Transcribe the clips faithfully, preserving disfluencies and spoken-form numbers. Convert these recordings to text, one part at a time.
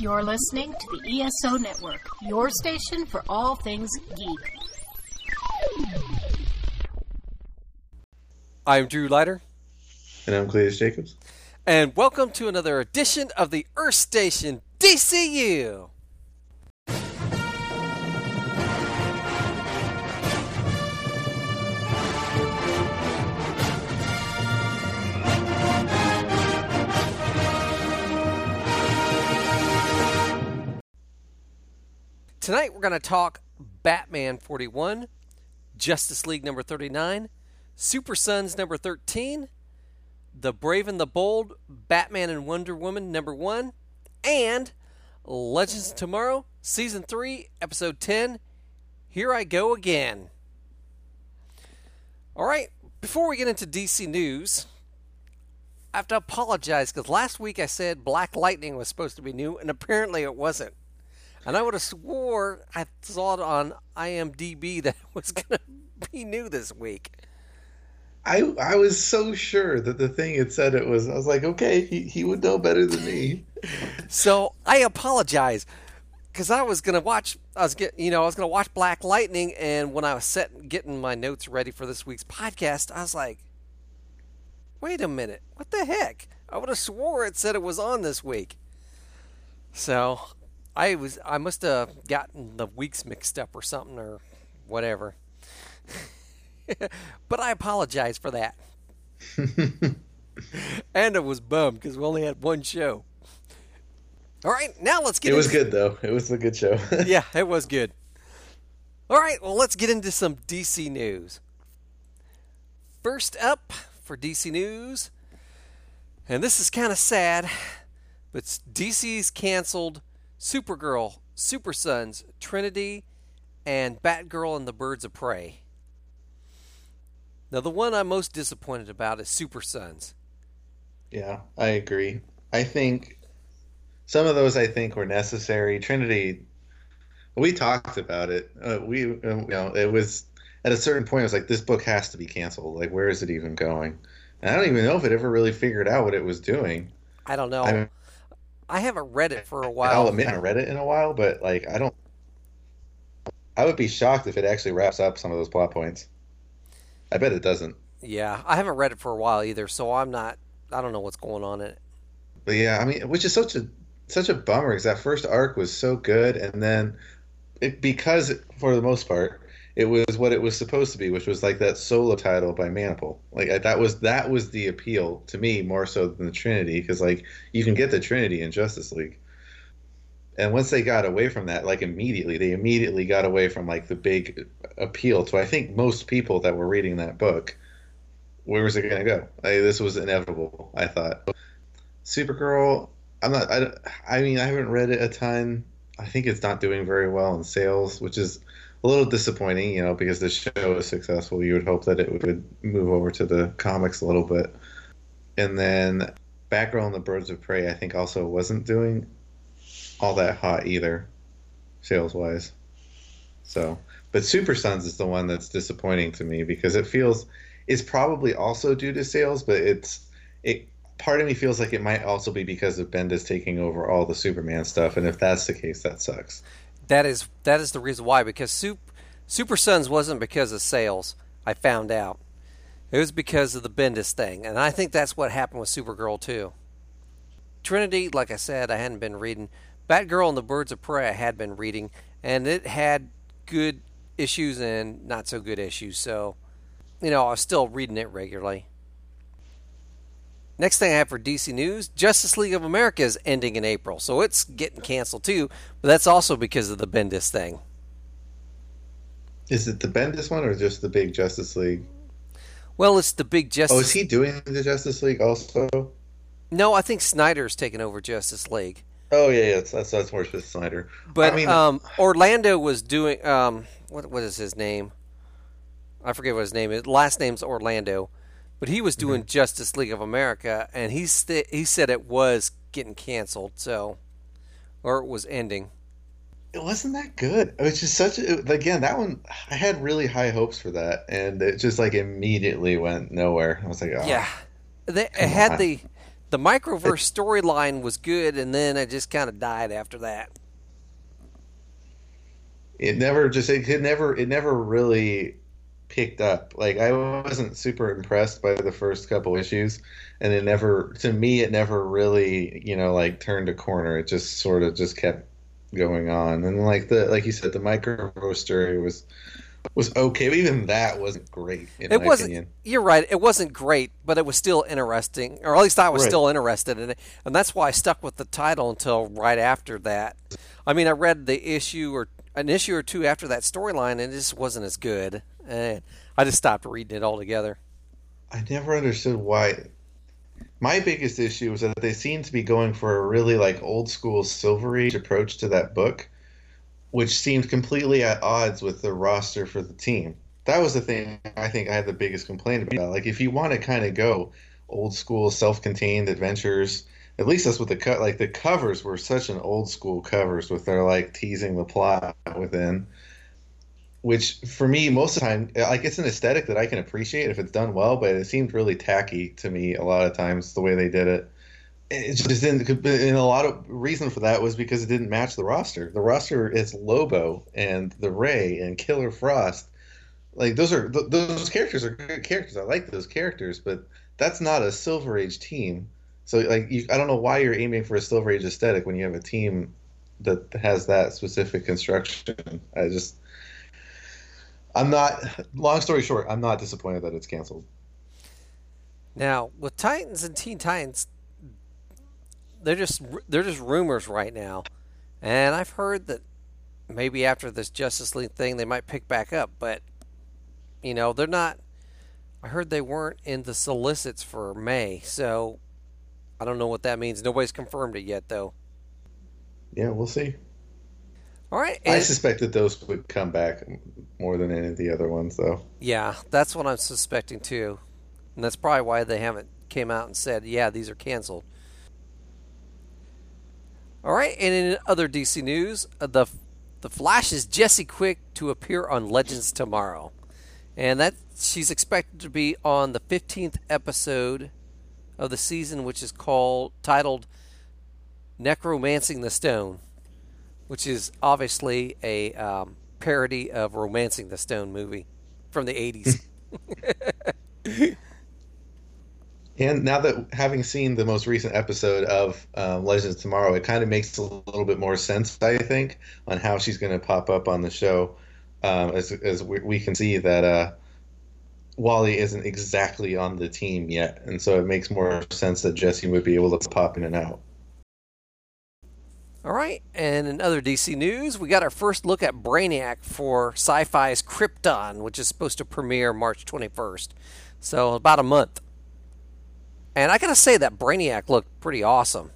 You're listening to the E S O Network, your station for all things geek. I'm Drew Leiter. And I'm Cletus Jacobs. And welcome to another edition of the Earth Station D C U. Tonight we're going to talk Batman forty-one, Justice League number thirty-nine, Super Sons number thirteen, The Brave and the Bold, Batman and Wonder Woman number one, and Legends of Tomorrow, Season three, Episode ten, Here I Go Again. Alright, before we get into D C News, I have to apologize because last week I said Black Lightning was supposed to be new, and apparently it wasn't. And I would have swore I saw it on I M D B that it was going to be new this week. I I was so sure that the thing had said it was. I was like, okay, he, he would know better than me. So I apologize because I was going to watch. I was get you know I was going to watch Black Lightning, and when I was set getting my notes ready for this week's podcast, I was like, wait a minute, what the heck? I would have swore it said it was on this week. So I was I must have gotten the weeks mixed up or something or whatever. But I apologize for that. And I was bummed because we only had one show. All right, now let's get It was into... good, though. It was a good show. Yeah, it was good. All right, well, let's get into some D C news. First up for D C news, and this is kind of sad, but D C's canceled Supergirl, Super Sons, Trinity, and Batgirl and the Birds of Prey. Now, the one I'm most disappointed about is Super Sons. Yeah, I agree. I think some of those I think were necessary. Trinity, we talked about it. Uh, we, uh, you know, it was at a certain point. It was like this book has to be canceled. Like, where is it even going? And I don't even know if it ever really figured out what it was doing. I don't know. I mean, I haven't read it for a while. I'll admit I haven't read it in a while, but like I don't. I would be shocked if it actually wraps up some of those plot points. I bet it doesn't. Yeah, I haven't read it for a while either, so I'm not. I don't know what's going on in it. But yeah, I mean, which is such a such a bummer because that first arc was so good, and then it, because for the most part it was what it was supposed to be, which was like that solo title by Manapul. Like I, that was that was the appeal to me more so than the Trinity, because like you can get the Trinity in Justice League. And once they got away from that, like immediately, they immediately got away from like the big appeal to I think most people that were reading that book. Where was it going to go? Like, this was inevitable, I thought. Supergirl, I'm not. I, I mean, I haven't read it a ton. I think it's not doing very well in sales, which is a little disappointing, you know, because the show is successful. You would hope that it would move over to the comics a little bit. And then Batgirl and the Birds of Prey, I think, also wasn't doing all that hot either, sales-wise. So, but Super Sons is the one that's disappointing to me because it feels it's probably also due to sales, but it's it. Part of me feels like it might also be because of Bendis taking over all the Superman stuff, and if that's the case, that sucks. That is that is the reason why, because Super, Super Sons wasn't because of sales, I found out. It was because of the Bendis thing, and I think that's what happened with Supergirl too. Trinity, like I said, I hadn't been reading. Batgirl and the Birds of Prey I had been reading, and it had good issues and not so good issues, so, you know, I was still reading it regularly. Next thing I have for D C News, Justice League of America is ending in April, so it's getting canceled too, but that's also because of the Bendis thing. Is it the Bendis one or just the big Justice League? Well, it's the big Justice... Oh, is he doing the Justice League also? No, I think Snyder's taking over Justice League. Oh, yeah, yeah, that's, that's more just Snyder. But I mean, um, Orlando was doing... Um, what What is his name? I forget what his name is. Last name's Orlando. But he was doing mm-hmm. Justice League of America, and he, st- he said it was getting canceled, so... Or it was ending. It wasn't that good. It was just such a... Again, that one... I had really high hopes for that, and it just, like, immediately went nowhere. I was like, oh... Yeah. They, it had on. the... the Microverse storyline was good, and then it just kind of died after that. It never just it could never it never really picked up. Like I wasn't super impressed by the first couple issues, and it never to me it never really, you know, like turned a corner. It just sort of just kept going on. And like the like you said, the Microverse story was was okay, but even that wasn't great in It my wasn't. opinion. You're right. It wasn't great, but it was still interesting, or at least I was Right. still interested in it, and that's why I stuck with the title until right after that. I mean, I read the issue or an issue or two after that storyline, and it just wasn't as good. And I just stopped reading it altogether. I never understood why. My biggest issue was that they seemed to be going for a really like old school Silver Age approach to that book, which seemed completely at odds with the roster for the team. That was the thing I think I had the biggest complaint about. Like, if you want to kind of go old school, self-contained adventures, at least that's what the cut. Like the covers were such an old school covers with their like teasing the plot within. Which for me, most of the time, like it's an aesthetic that I can appreciate if it's done well, but it seemed really tacky to me a lot of times the way they did it. It just didn't. And a lot of reason for that was because it didn't match the roster. The roster is Lobo and the Ray and Killer Frost. Like those are th- those characters are good characters. I like those characters, but that's not a Silver Age team. So like, you, I don't know why you're aiming for a Silver Age aesthetic when you have a team that has that specific construction. I just. I'm not. Long story short, I'm not disappointed that it's canceled. Now, with Titans and Teen Titans, they're just they're just rumors right now, and I've heard that maybe after this Justice League thing they might pick back up, but you know they're not. I heard they weren't in the solicits for May, so I don't know what that means. Nobody's confirmed it yet, though. Yeah, we'll see. All right. I and- suspect that those would come back more than any of the other ones, though. Yeah, that's what I'm suspecting too, and that's probably why they haven't came out and said, "Yeah, these are canceled." All right, and in other D C news, uh, the the Flash is Jesse Quick to appear on Legends tomorrow, and that she's expected to be on the fifteenth episode of the season, which is called titled "Necromancing the Stone," which is obviously a um, parody of Romancing the Stone movie from the eighties. And now that having seen the most recent episode of um, Legends Tomorrow, it kind of makes a little bit more sense, I think, on how she's going to pop up on the show. Um, as as we, we can see that uh, Wally isn't exactly on the team yet, and so it makes more sense that Jesse would be able to pop in and out. All right, and in other D C news, we got our first look at Brainiac for Sci-Fi's Krypton, which is supposed to premiere March twenty-first. So about a month. And I gotta say that Brainiac looked pretty awesome.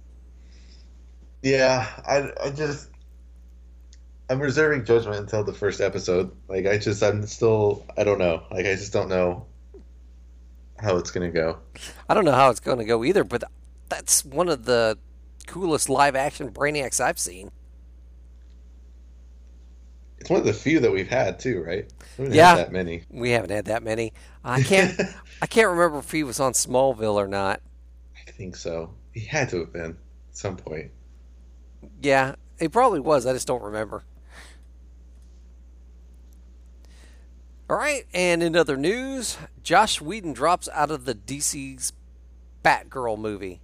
Yeah, I I just I'm reserving judgment until the first episode. Like I just I'm still I don't know. Like I just don't know how it's gonna go. I don't know how it's going to go either, but that's one of the coolest live-action Brainiacs I've seen. It's one of the few that we've had too, right? We haven't Yeah. had that many. We haven't had that many. I can't. I can't remember if he was on Smallville or not. I think so. He had to have been at some point. Yeah, he probably was. I just don't remember. All right, and in other news, Joss Whedon drops out of the D C's Batgirl movie.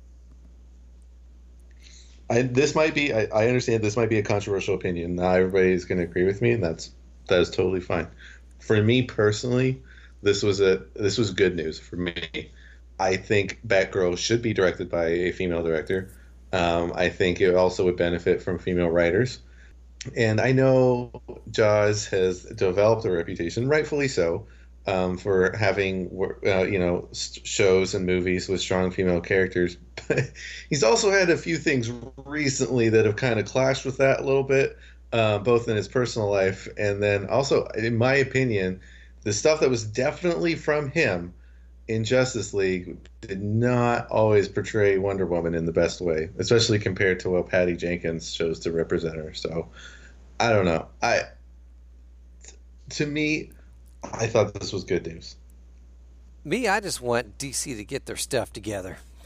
I this might be I, I understand this might be a controversial opinion. Not everybody's going to agree with me, and that's that is totally fine. For me personally, this was a this was good news for me. I think Batgirl should be directed by a female director. Um, I think it also would benefit from female writers. And I know Jaws has developed a reputation, rightfully so, um, for having uh, you know shows and movies with strong female characters. But he's also had a few things recently that have kind of clashed with that a little bit, uh, both in his personal life and then also, in my opinion, the stuff that was definitely from him in Justice League did not always portray Wonder Woman in the best way, especially compared to what Patty Jenkins chose to represent her. So I don't know. I to me, I thought this was good news. Me, I just want D C to get their stuff together.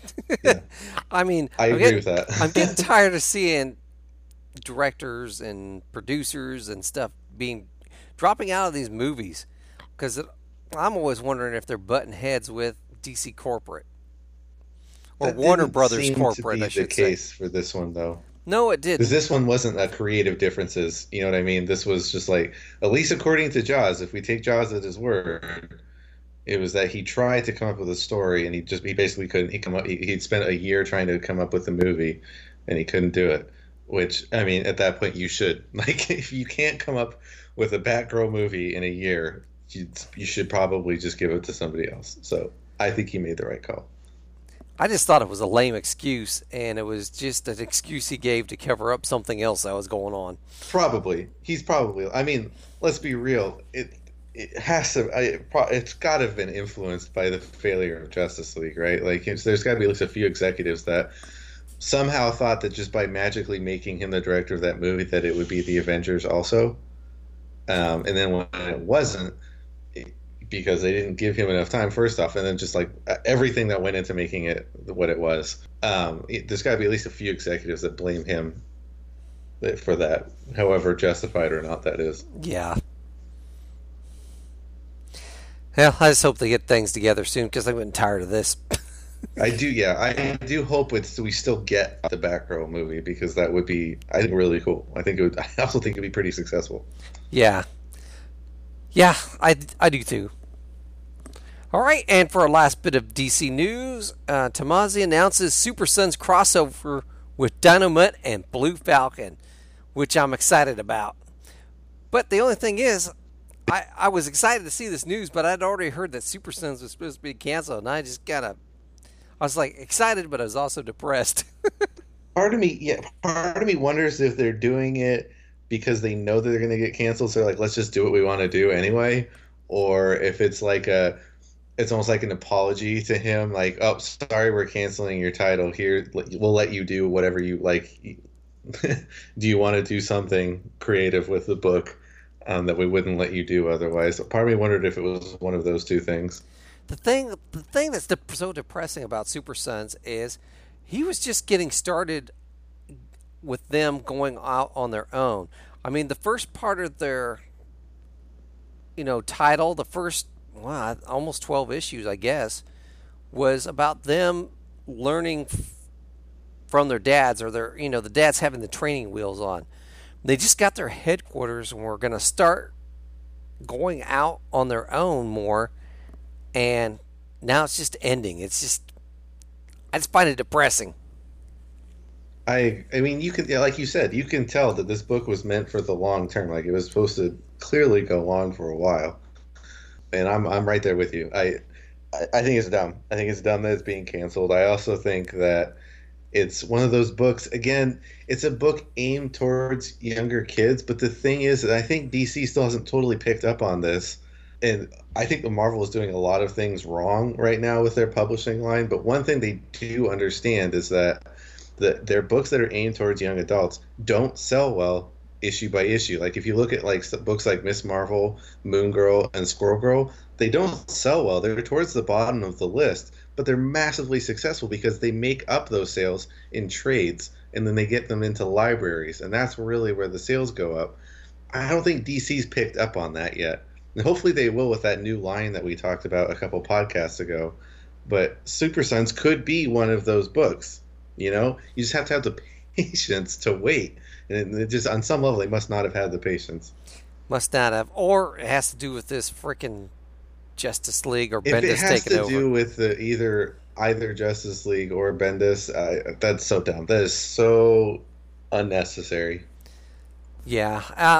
Yeah. I mean, I I'm agree getting, with that. I'm getting tired of seeing directors and producers and stuff being dropping out of these movies because I'm always wondering if they're butting heads with D C corporate or That Warner didn't Brothers seem corporate. to be I should the say. case for this one, though. No, it Because didn't. this one wasn't a creative differences. You know what I mean? This was just like, at least according to Jaws, if we take Jaws at his word, it was that he tried to come up with a story and he just he basically couldn't. He come up. He, he'd spent a year trying to come up with a movie, and he couldn't do it. Which I mean, at that point, you should like if you can't come up with a Batgirl movie in a year, you you should probably just give it to somebody else. So I think he made the right call. I just thought it was a lame excuse, and it was just an excuse he gave to cover up something else that was going on. Probably, he's probably. I mean, let's be real. It it has to. I, it's got to have been influenced by the failure of Justice League, right? Like, it's, there's got to be at least a few executives that somehow thought that just by magically making him the director of that movie, that it would be the Avengers also. Um, and then when it wasn't, it, because they didn't give him enough time, first off, and then just like everything that went into making it what it was. Um, it, there's got to be at least a few executives that blame him for that, however justified or not that is. Yeah. Well, I just hope they get things together soon because I'm getting tired of this. I do, yeah. I do hope it's we still get the Batgirl movie because that would be, I think, really cool. I think it would. I also think it'd be pretty successful. Yeah. Yeah, I, I do too. All right, and for our last bit of D C news, uh, Tamasi announces Super Sons crossover with Dynomutt and Blue Falcon, which I'm excited about. But the only thing is, I, I was excited to see this news, but I'd already heard that Super Sons was supposed to be canceled, and I just kind of, I was like excited, but I was also depressed. Part of me, yeah, part of me wonders if they're doing it because they know that they're going to get canceled, so they're like, let's just do what we want to do anyway, or if it's like a, it's almost like an apology to him, like, oh, sorry, we're canceling your title. Here, we'll let you do whatever you like. Do you want to do something creative with the book um, that we wouldn't let you do otherwise? Part of me wondered if it was one of those two things. The thing, the thing that's de- so depressing about Super Sons is he was just getting started with them going out on their own. I mean, the first part of their, you know, title, the first, wow, almost twelve issues, I guess, was about them learning f- from their dads, or their, you know, the dads having the training wheels on. They just got their headquarters and were going to start going out on their own more. And now it's just ending. It's just, I just find it depressing. I I mean, you can, yeah, like you said, you can tell that this book was meant for the long term. Like, it was supposed to clearly go on for a while. And I'm I'm right there with you. I, I I think it's dumb. I think it's dumb that it's being canceled. I also think that it's one of those books. Again, it's a book aimed towards younger kids. But the thing is that I think D C still hasn't totally picked up on this. And I think the Marvel is doing a lot of things wrong right now with their publishing line. But one thing they do understand is that the, their books that are aimed towards young adults don't sell well issue by issue. Like, if you look at like books like Miss Marvel, Moon Girl, and Squirrel Girl, they don't sell well. They're towards the bottom of the list, but they're massively successful because they make up those sales in trades, and then they get them into libraries, and that's really where the sales go up. I don't think D C's picked up on that yet. And hopefully they will with that new line that we talked about a couple podcasts ago. But Super Sons could be one of those books. You know, you just have to have the patience to wait. And it just, on some level, they must not have had the patience. Must not have. Or it has to do with this freaking Justice League or If Bendis it has taking to over. do with the, either either Justice League or Bendis, uh, that's so dumb. That is so unnecessary. Yeah. Uh,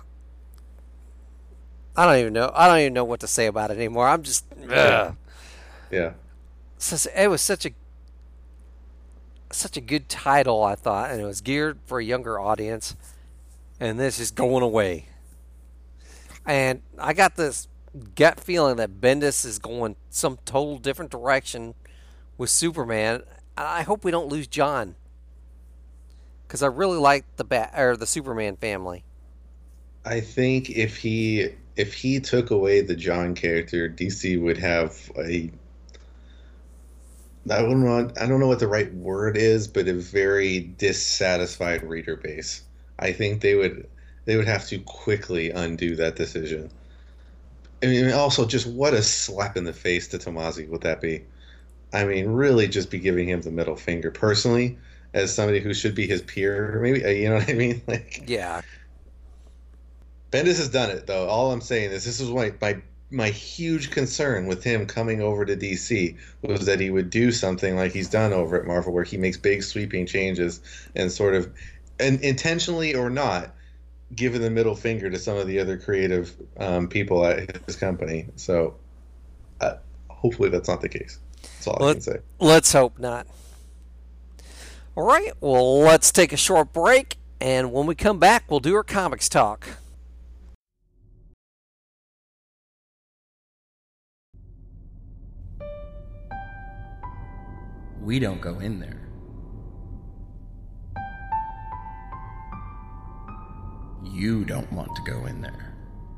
I don't even know. I don't even know what to say about it anymore. I'm just. Ugh. Yeah. So, it was such a such a good title, I thought, and it was geared for a younger audience. And this is going away. And I got this gut feeling that Bendis is going some total different direction with Superman. I hope we don't lose John, because I really like the Bat or the Superman family. I think if he if he took away the John character, D C would have a I don't know. I don't know what the right word is, but a very dissatisfied reader base. I think they would they would have to quickly undo that decision. I mean, also just what a slap in the face to Tomasi would that be? I mean, really just be giving him the middle finger personally, as somebody who should be his peer. Maybe, uh, you know what I mean? Like, Yeah. Bendis has done it though. All I'm saying is this is my my my huge concern with him coming over to D C was that he would do something like he's done over at Marvel, where he makes big sweeping changes and sort of, and intentionally or not, giving the middle finger to some of the other creative um, people at his company. So uh, hopefully that's not the case. That's all I Let, can say. Let's hope not. All right, well, let's take a short break, and when we come back, we'll do our comics talk. We don't go in there. You don't want to go in there.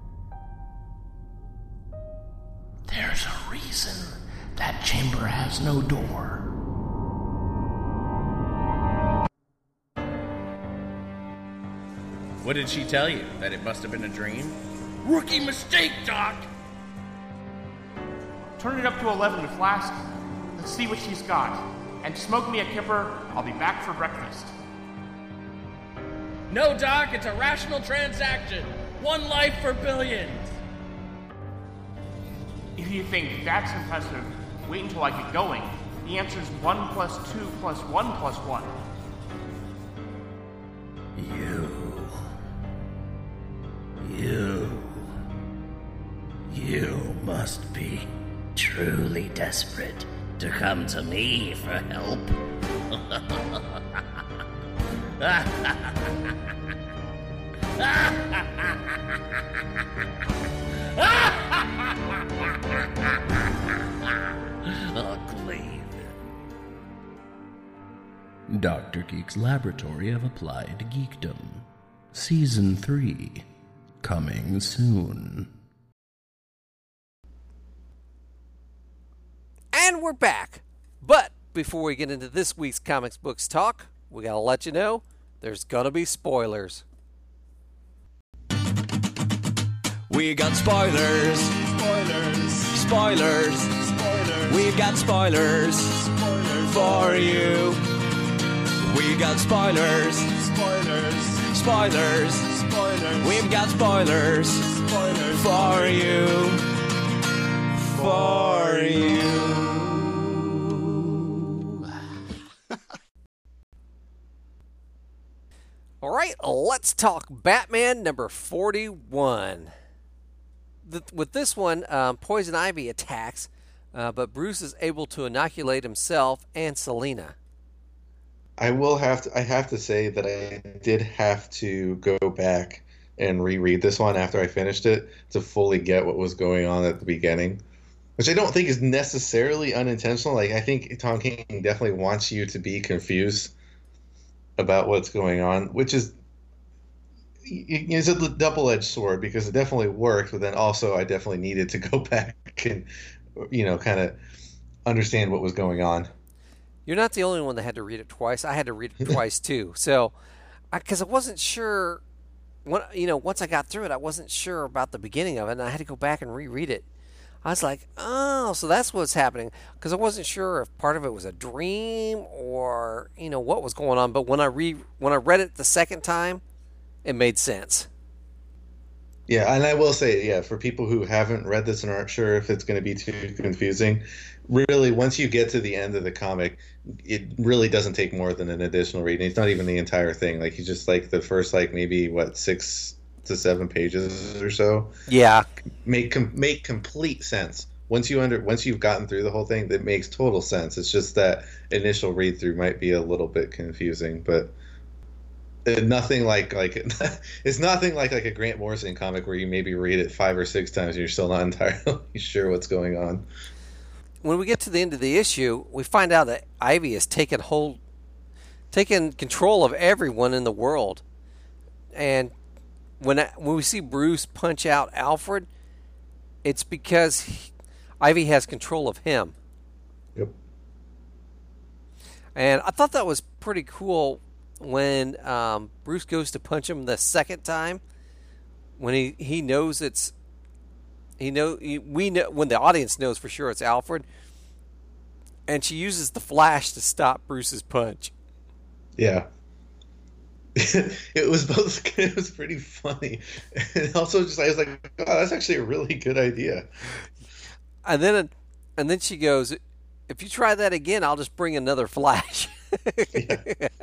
There's a reason that chamber has no door. What did she tell you? That it must have been a dream? Rookie mistake, Doc! Turn it up to eleven with Flask. Let's see what she's got. And smoke me a kipper. I'll be back for breakfast. No, Doc, it's a rational transaction. One life for billions. If you think that's impressive, wait until I get going. The answer's one plus two plus one plus one. You. You. You must be truly desperate to come to me for help. Ugly. Doctor Geek's Laboratory of Applied Geekdom. Season three. Coming soon. And we're back. But before we get into this week's comics books talk, we gotta let you know there's gonna be spoilers. We got spoilers. Spoilers. Spoilers. Spoilers. We've got spoilers. Spoilers for you. We got spoilers. Spoilers. Spoilers. Spoilers. We've got spoilers. Spoilers for you. For you. All right, let's talk Batman number forty-one. The, with this one, um, Poison Ivy attacks, uh, but Bruce is able to inoculate himself and Selina. I will have to. I have to say that I did have to go back and reread this one after I finished it to fully get what was going on at the beginning, which I don't think is necessarily unintentional. Like, I think Tom King definitely wants you to be confused about what's going on, which is is a double-edged sword because it definitely worked, but then also I definitely needed to go back and, you know, kind of understand what was going on. You're not the only one that had to read it twice. I had to read it twice too. So, because I, I wasn't sure, when, you know, once I got through it, I wasn't sure about the beginning of it, and I had to go back and reread it. I was like, oh, so that's what's happening. Because I wasn't sure if part of it was a dream or, you know, what was going on. But when I re when I read it the second time, it made sense. Yeah, and I will say, yeah, for people who haven't read this and aren't sure if it's going to be too confusing, really, once you get to the end of the comic, it really doesn't take more than an additional reading. It's not even the entire thing. Like, you just, like, the first, like, maybe, what, six to seven pages or so. Yeah. Make com- make complete sense. Once you under once you've gotten through the whole thing, that makes total sense. It's just that initial read through might be a little bit confusing, but nothing like like it's nothing like like a Grant Morrison comic where you maybe read it five or six times and you're still not entirely sure what's going on. When we get to the end of the issue, we find out that Ivy has taken hold, taken control of everyone in the world, and when I, when we see Bruce punch out Alfred, it's because he, Ivy has control of him. Yep. And I thought that was pretty cool when um, Bruce goes to punch him the second time. When he, he knows it's he know we know when the audience knows for sure it's Alfred, and she uses the flash to stop Bruce's punch. Yeah. It was both. It was pretty funny, and also just I was like, "Oh, that's actually a really good idea." And then, and then she goes, "If you try that again, I'll just bring another flash." Yeah.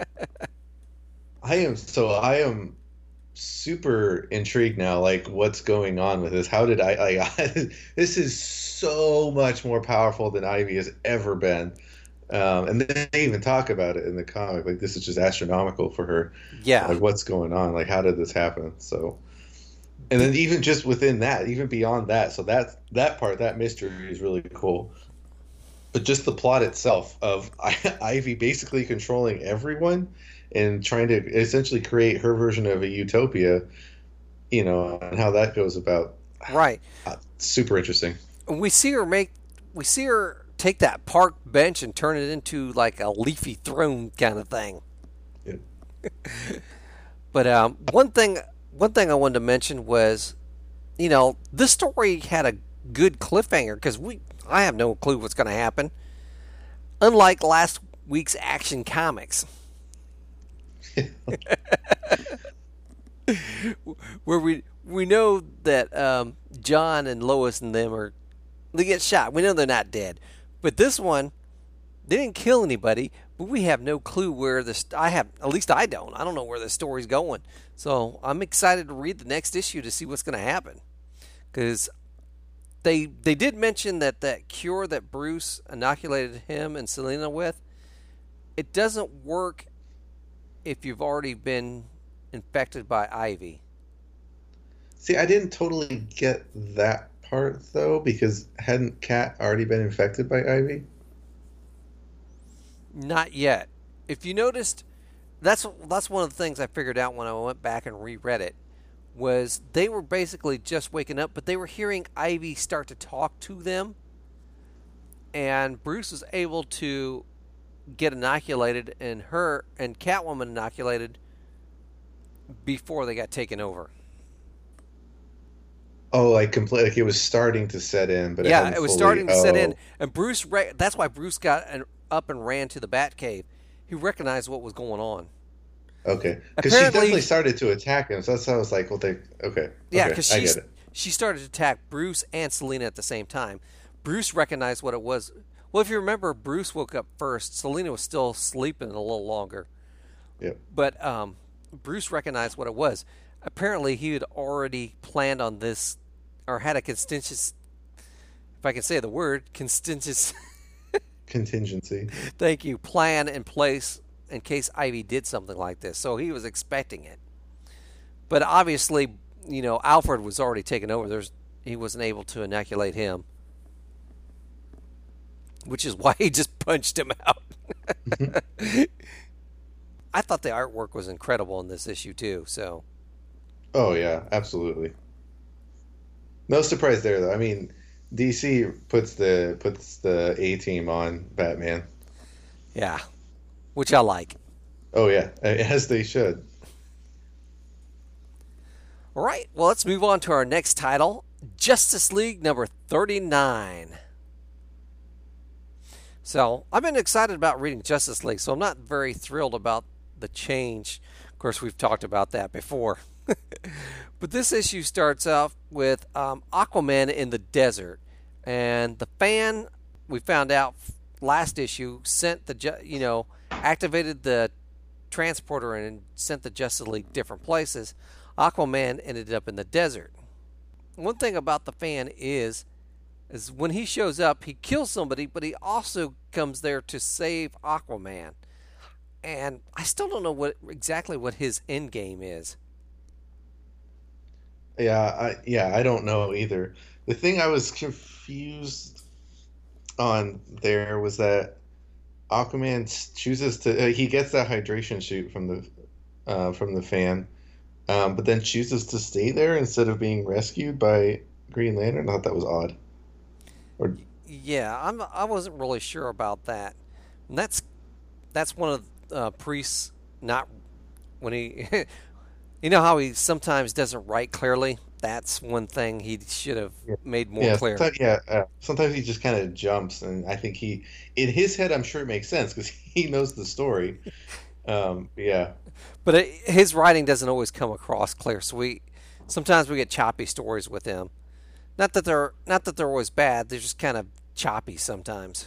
I am so I am super intrigued now. Like, what's going on with this? How did I? Like, this is so much more powerful than Ivy has ever been. Um, and they even talk about it in the comic. Like, this is just astronomical for her. Yeah. Like, what's going on? Like, how did this happen? So, and then even just within that, even beyond that, so that that part, that mystery is really cool. But just the plot itself of Ivy basically controlling everyone and trying to essentially create her version of a utopia, you know, and how that goes about. Right. Uh, super interesting. We see her make. We see her. Take that park bench and turn it into like a leafy throne kind of thing. Yeah. But um, one thing, one thing I wanted to mention was, you know, this story had a good cliffhanger because we, I have no clue what's going to happen. Unlike last week's Action Comics, where we we know that um, John and Lois and them are they get shot. We know they're not dead. But this one, they didn't kill anybody, but we have no clue where this. I have, at least I don't. I don't know where the story's going. So I'm excited to read the next issue to see what's going to happen. Because they they did mention that that cure that Bruce inoculated him and Selena with, it doesn't work if you've already been infected by Ivy. See, I didn't totally get that part though, because hadn't Kat already been infected by Ivy? Not yet. If you noticed, that's that's one of the things I figured out when I went back and reread it, was they were basically just waking up, but they were hearing Ivy start to talk to them, and Bruce was able to get inoculated and her and Catwoman inoculated before they got taken over. Oh, like complete, like it was starting to set in, but yeah, it, it was fully, starting to oh. set in, and Bruce. Re- that's why Bruce got an, up and ran to the Batcave. He recognized what was going on. Okay, because she Apparently- definitely started to attack him. So that's how I was like, well, they okay. Yeah, okay, because I she get it. she started to attack Bruce and Selena at the same time. Bruce recognized what it was. Well, if you remember, Bruce woke up first. Selena was still sleeping a little longer. Yep. But um, Bruce recognized what it was. Apparently, he had already planned on this, or had a contingency, if I can say the word, contingency. Contingency. Thank you. Plan in place in case Ivy did something like this. So he was expecting it. But obviously, you know, Alfred was already taken over. There's he wasn't able to inoculate him, which is why he just punched him out. I thought the artwork was incredible in this issue too. So. Oh yeah, absolutely. No surprise there though. I mean, D C puts the puts the A team on Batman. Yeah, which I like. Oh yeah, as they should. All right, well, let's move on to our next title, Justice League number thirty-nine. So, I've been excited about reading Justice League, so I'm not very thrilled about the change. Of course, we've talked about that before. But this issue starts off with um, Aquaman in the desert. And the fan, we found out last issue, sent the, ju- you know, activated the transporter and sent the Justice League different places. Aquaman ended up in the desert. One thing about the fan is, is when he shows up, he kills somebody, but he also comes there to save Aquaman. And I still don't know what exactly what his end game is. Yeah, I yeah, I don't know either. The thing I was confused on there was that Aquaman chooses to uh, he gets that hydration shoot from the uh, from the fan, um, but then chooses to stay there instead of being rescued by Green Lantern. I thought that was odd. Or Yeah, I'm I wasn't really sure about that. And that's that's one of uh, Priest's not when he, you know how he sometimes doesn't write clearly. That's one thing he should have made more yeah, clear. Sometimes, yeah, uh, sometimes he just kind of jumps, and I think he, in his head, I'm sure it makes sense because he knows the story. Um, yeah, but it, his writing doesn't always come across clear. So we sometimes we get choppy stories with him. Not that they're not that they're always bad. They're just kind of choppy sometimes.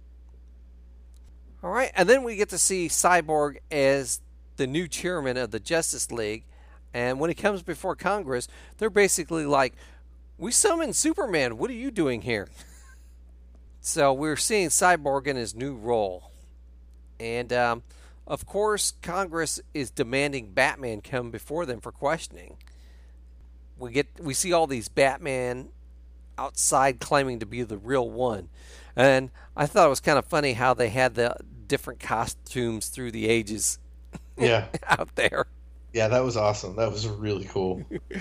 All right, and then we get to see Cyborg as the new chairman of the Justice League. And when he comes before Congress, they're basically like, "We summoned Superman. What are you doing here?" So we're seeing Cyborg in his new role. And, um, of course, Congress is demanding Batman come before them for questioning. We get we see all these Batman outside claiming to be the real one. And I thought it was kind of funny how they had the different costumes through the ages yeah, out there. Yeah, that was awesome. That was really cool.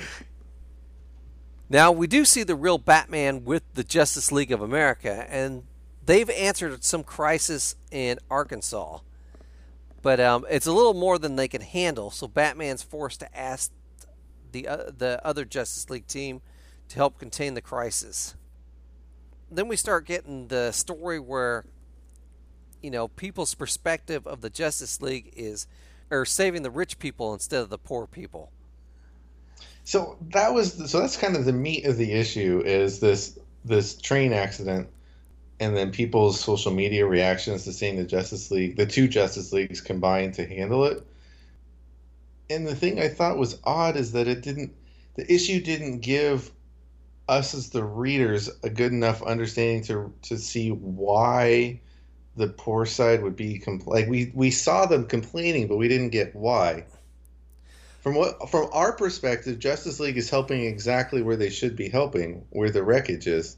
Now, we do see the real Batman with the Justice League of America, and they've answered some crisis in Arkansas. But um, it's a little more than they can handle, so Batman's forced to ask the uh, the other Justice League team to help contain the crisis. Then we start getting the story where, you know, people's perspective of the Justice League is or saving the rich people instead of the poor people. So that was so that's kind of the meat of the issue is this this train accident, and then people's social media reactions to seeing the Justice League, the two Justice Leagues combined to handle it. And the thing I thought was odd is that it didn't, the issue didn't give us as the readers a good enough understanding to to see why the poor side would be compl- like we we saw them complaining, but we didn't get why. From what from our perspective, Justice League is helping exactly where they should be helping, where the wreckage is.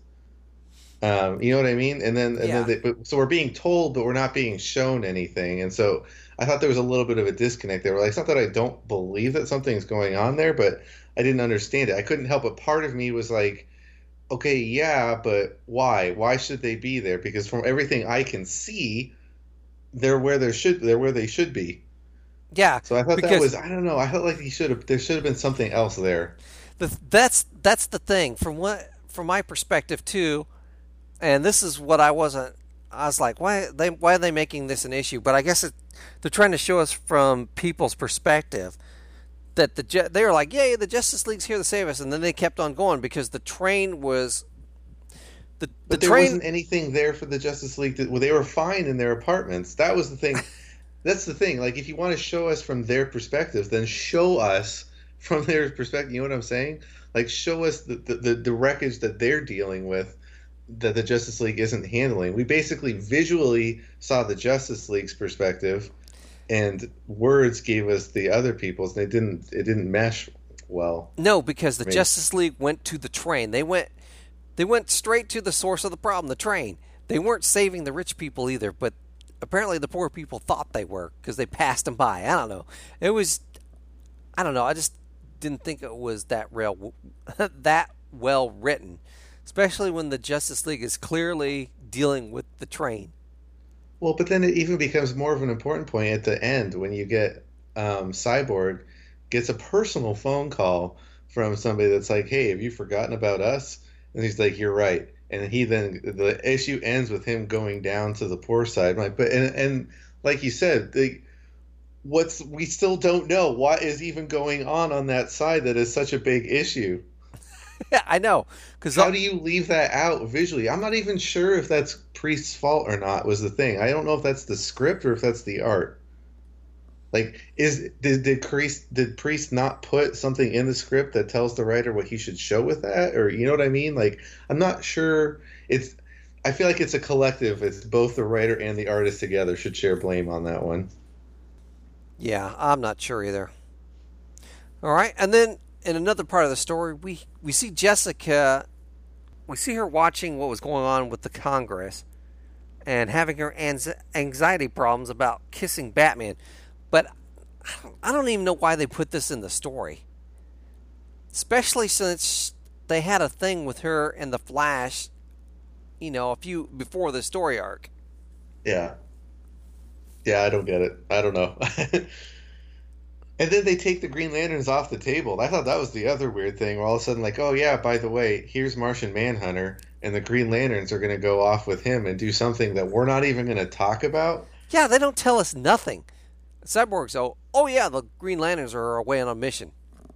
Um, you know what I mean? And then, and Yeah. then they, so we're being told, but we're not being shown anything. And so I thought there was a little bit of a disconnect there. Like, it's not that I don't believe that something's going on there, but I didn't understand it. I couldn't help it. Part of me was like, okay, yeah, but why? Why should they be there? Because from everything I can see, they're where they should. They're where they should be. Yeah. So I thought that because was. I don't know. I felt like he should have. There should have been something else there. the, that's that's the thing from what from my perspective too. And this is what I wasn't. I was like, why they why are they making this an issue? But I guess it, they're trying to show us from people's perspective that the they were like, yay, the Justice League's here to save us, and then they kept on going because the train was the the But there train. wasn't anything there for the Justice League. To, well, they were fine in their apartments. That was the thing. That's the thing. Like, if you want to show us from their perspective, then show us from their perspective. You know what I'm saying? Like, show us the the, the, the wreckage that they're dealing with, that the Justice League isn't handling. We basically visually saw the Justice League's perspective, and words gave us the other people's, and it didn't it didn't mesh well. No, because the I mean- Justice League went to the train. They went they went straight to the source of the problem, the train. They weren't saving the rich people either, but apparently the poor people thought they were because they passed them by. I don't know. It was I don't know. I just didn't think it was that real that well written. Especially when the Justice League is clearly dealing with the train. Well, but then it even becomes more of an important point at the end when you get um, Cyborg gets a personal phone call from somebody that's like, "Hey, have you forgotten about us?" And he's like, "You're right." And he then the issue ends with him going down to the poor side. I'm like, but and and like you said, the, what's we still don't know what is even going on on that side that is such a big issue. Yeah, I know. Because How do you leave that out visually? I'm not even sure if that's Priest's fault or not. Was the thing. I don't know if that's the script or if that's the art. Like, is did did Priest did Priest not put something in the script that tells the writer what he should show with that, or you know what I mean? Like, I'm not sure. It's. I feel like it's a collective. It's both the writer and the artist together should share blame on that one. Yeah, I'm not sure either. All right, and then in another part of the story, we, we see Jessica, we see her watching what was going on with the Congress and having her anx- anxiety problems about kissing Batman. But I don't even know why they put this in the story. Especially since they had a thing with her and the Flash, you know, a few before the story arc. Yeah. Yeah, I don't get it. I don't know. And then they take the Green Lanterns off the table. I thought that was the other weird thing, where all of a sudden, like, oh yeah, by the way, here's Martian Manhunter, and the Green Lanterns are going to go off with him and do something that we're not even going to talk about. Yeah, they don't tell us nothing. Cyborg's, oh, oh yeah, the Green Lanterns are away on a mission.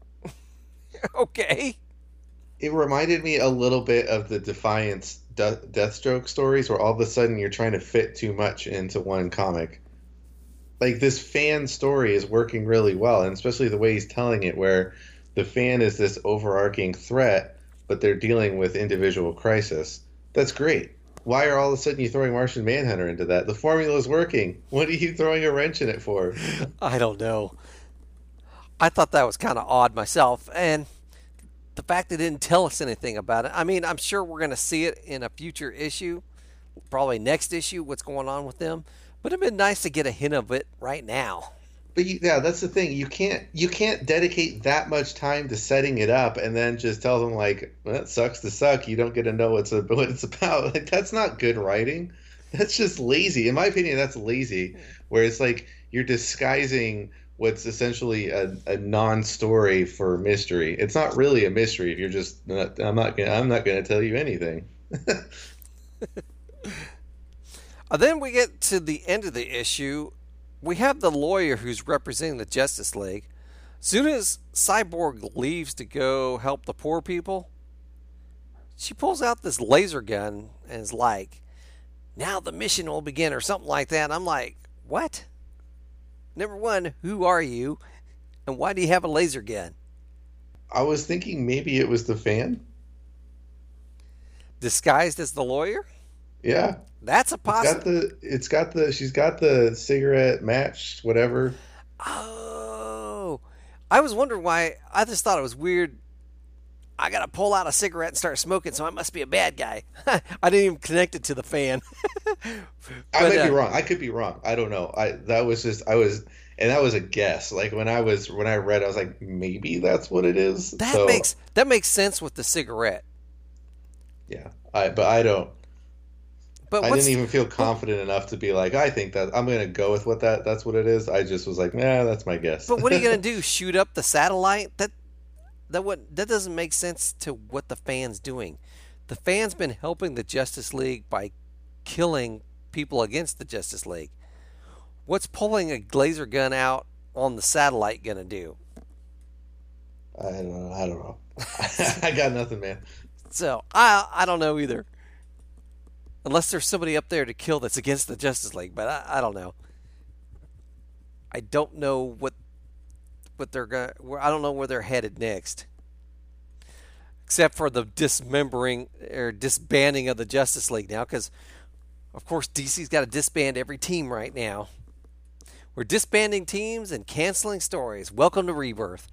Okay. It reminded me a little bit of the Defiance De- Deathstroke stories, where all of a sudden you're trying to fit too much into one comic. Like, this fan story is working really well, and especially the way he's telling it, where the fan is this overarching threat, but they're dealing with individual crisis. That's great. Why are all of a sudden you throwing Martian Manhunter into that? The formula's working. What are you throwing a wrench in it for? I don't know. I thought that was kind of odd myself, and the fact they didn't tell us anything about it. I mean, I'm sure we're going to see it in a future issue, probably next issue, what's going on with them. But it'd been nice to get a hint of it right now. But you, yeah, that's the thing. You can't you can't dedicate that much time to setting it up and then just tell them, like, well, that sucks to suck. You don't get to know what's a, what it's about. Like, that's not good writing. That's just lazy. In my opinion, that's lazy. Where it's like you're disguising what's essentially a, a non-story for mystery. It's not really a mystery if you're just not, I'm not gonna I'm not gonna tell you anything. Uh, then we get to the end of the issue. We have the lawyer who's representing the Justice League. Soon as Cyborg leaves to go help the poor people, she pulls out this laser gun and is like, now the mission will begin, or something like that. And I'm like, what? Number one, who are you? And why do you have a laser gun? I was thinking maybe it was the fan. Disguised as the lawyer? Yeah. That's a possibility. Got the, it's got the, she's got the cigarette match, whatever. Oh, I was wondering why. I just thought it was weird. I got to pull out a cigarette and start smoking, so I must be a bad guy. I didn't even connect it to the fan. but, I might uh, be wrong. I could be wrong. I don't know. I that was just I was, and that was a guess. Like when I was when I read, I was like, maybe that's what it is. That so, makes that makes sense with the cigarette. Yeah, I but I don't. But I what's, didn't even feel confident enough to be like, I think that I'm going to go with what that that's what it is. I just was like, nah, that's my guess. But what are you going to do? Shoot up the satellite? That that what that doesn't make sense to what the fan's doing. The fan's been helping the Justice League by killing people against the Justice League. What's pulling a laser gun out on the satellite going to do? I don't know. I don't know. I got nothing, man. So I I don't know either. Unless there's somebody up there to kill that's against the Justice League, but I, I don't know. I don't know what what they're going. I don't know where they're headed next, except for the dismembering or disbanding of the Justice League now, because of course D C's got to disband every team right now. We're disbanding teams and canceling stories. Welcome to Rebirth.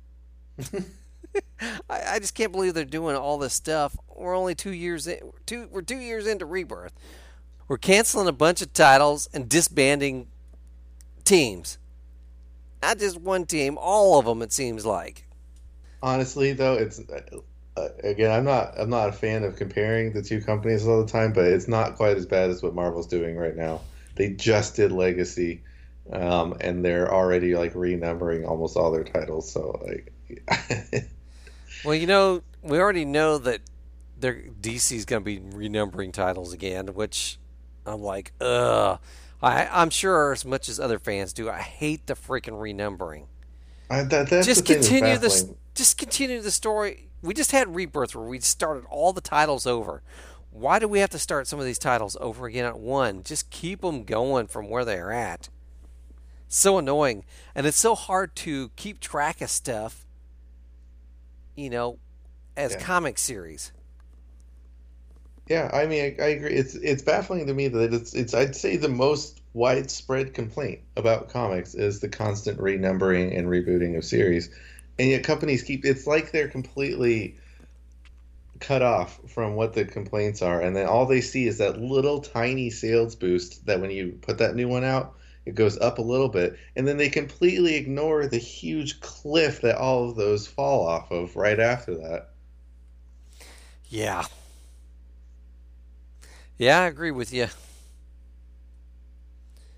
I, I just can't believe they're doing all this stuff. We're only two years in. Two, we're two years into Rebirth. We're canceling a bunch of titles and disbanding teams. Not just one team, all of them. It seems like. Honestly, though, it's uh, again, I'm not I'm not a fan of comparing the two companies all the time, but it's not quite as bad as what Marvel's doing right now. They just did Legacy, um, and they're already like renumbering almost all their titles. So like. Well, you know, we already know that D C's going to be renumbering titles again, which I'm like, ugh. I, I'm sure as much as other fans do, I hate the freaking renumbering. I, that, that's just the thing continue that's this. baffling. Just continue the story. We just had Rebirth where we started all the titles over. Why do we have to start some of these titles over again at one? Just keep them going from where they're at. So annoying, and it's so hard to keep track of stuff. You know, as Yeah. comic series. Yeah, I mean, I, I agree. It's it's baffling to me that it's it's I'd say the most widespread complaint about comics is the constant renumbering and rebooting of series, and yet companies keep. It's like they're completely cut off from what the complaints are, and then all they see is that little tiny sales boost that when you put that new one out, it goes up a little bit, and then they completely ignore the huge cliff that all of those fall off of right after that. Yeah. Yeah, I agree with you.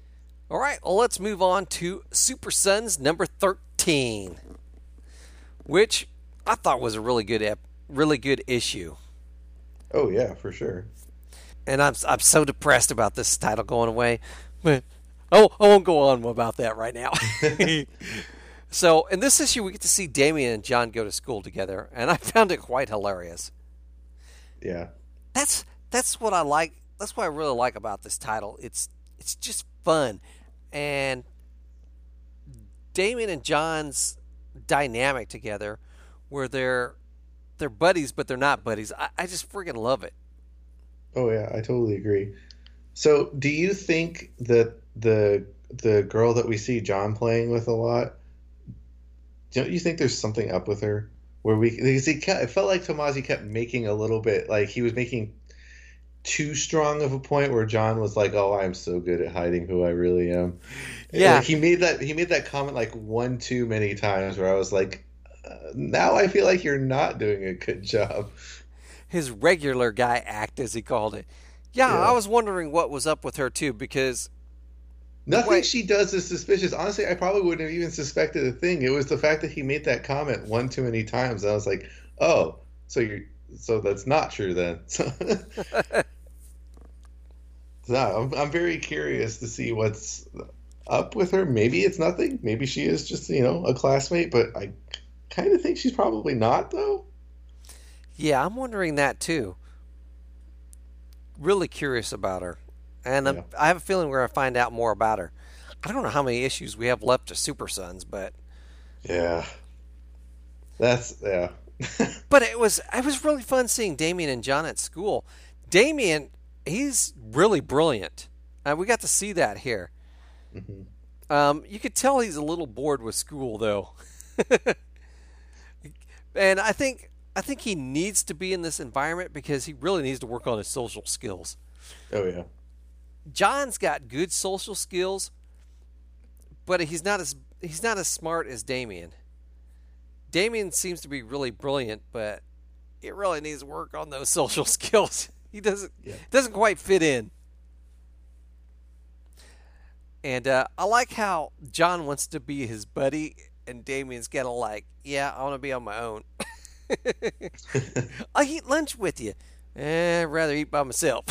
All right, well, let's move on to Super Sons number thirteen, which I thought was a really good, ep- really good issue. Oh yeah, for sure. And I'm I'm so depressed about this title going away, but oh, I won't go on about that right now. So in this issue, we get to see Damian and John go to school together, and I found it quite hilarious. Yeah, That's that's what I like. That's what I really like about this title. It's it's just fun, and Damian and John's dynamic together, where they're they're buddies, but they're not buddies. I, I just freaking love it. Oh yeah, I totally agree. So, do you think that the the girl that we see John playing with a lot, don't you think there's something up with her? Where we, because he kept, it felt like Tomasi kept making a little bit, like he was making too strong of a point where John was like, "Oh, I'm so good at hiding who I really am." Yeah, like he made that he made that comment like one too many times, where I was like, uh, "Now I feel like you're not doing a good job." His regular guy act, as he called it. Yeah, Yeah. I was wondering what was up with her too, because Nothing Wait. she does is suspicious. Honestly, I probably wouldn't have even suspected a thing. It was the fact that he made that comment one too many times. I was like, "Oh, so you so that's not true then." So, so I'm I'm very curious to see what's up with her. Maybe it's nothing. Maybe she is just, you know, a classmate, but I kind of think she's probably not though. yeah, I'm wondering that too. Really curious about her. And I'm, Yeah. I have a feeling we're going to find out more about her. I don't know how many issues we have left to Super Sons, but Yeah. That's yeah. but it was it was really fun seeing Damian and John at school. Damian, he's really brilliant. Uh, we got to see that here. Mhm. Um, you could tell he's a little bored with school, though. And I think I think he needs to be in this environment because he really needs to work on his social skills. Oh yeah. John's got good social skills, but he's not as he's not as smart as Damian. Damian seems to be really brilliant, but he really needs to work on those social skills. He doesn't Yeah. doesn't quite fit in. And uh, I like how John wants to be his buddy, and Damian's kind of like, "Yeah, I want to be on my own. I'll eat lunch with you. Eh, I'd rather eat by myself."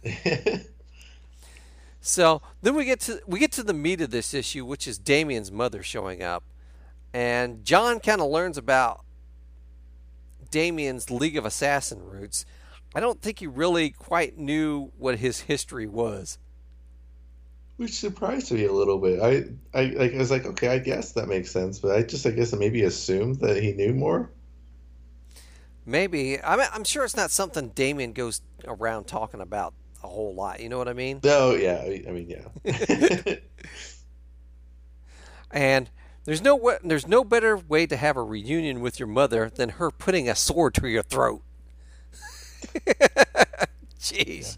So then we get to we get to the meat of this issue, which is Damian's mother showing up, and John kind of learns about Damian's League of Assassin roots. I don't think he really quite knew what his history was. Which surprised me a little bit. I, I, like, I was like, okay, I guess that makes sense, but I just, I guess, maybe assumed that he knew more. Maybe I'm I'm sure it's not something Damian goes around talking about a whole lot. You know what I mean? No, yeah, I I mean, yeah. And there's no wa- there's no better way to have a reunion with your mother than her putting a sword to your throat. Jeez.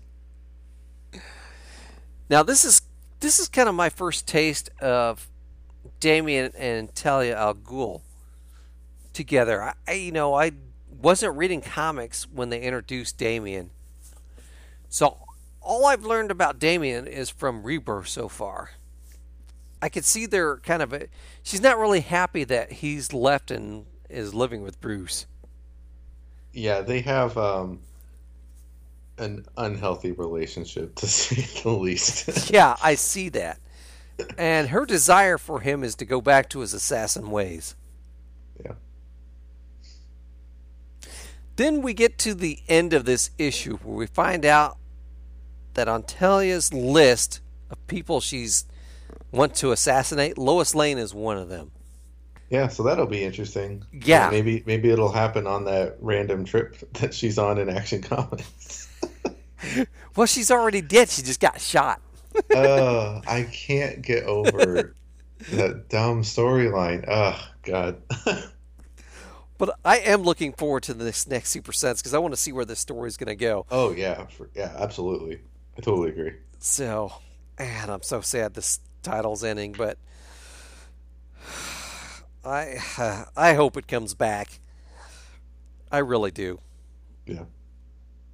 Now this is this is kind of my first taste of Damian and Talia al Ghul together. I, I you know I wasn't reading comics when they introduced Damian, so all I've learned about Damian is from Rebirth so far. I could see they're kind of a, she's not really happy that he's left and is living with Bruce. Yeah, they have um, an unhealthy relationship, to say the least. Yeah, I see that. And her desire for him is to go back to his assassin ways. Yeah. Then we get to the end of this issue where we find out that on Talia's list of people she's want to assassinate, Lois Lane is one of them. Yeah, so that'll be interesting. Yeah. Maybe maybe it'll happen on that random trip that she's on in Action Comics. Well, she's already dead. She just got shot. uh, I can't get over that dumb storyline. Oh, God. But I am looking forward to this next Super Sense because I want to see where this story is going to go. Oh, yeah. For, yeah, absolutely. I totally agree. So, man, I'm so sad this title's ending, but I uh, I hope it comes back. I really do. Yeah.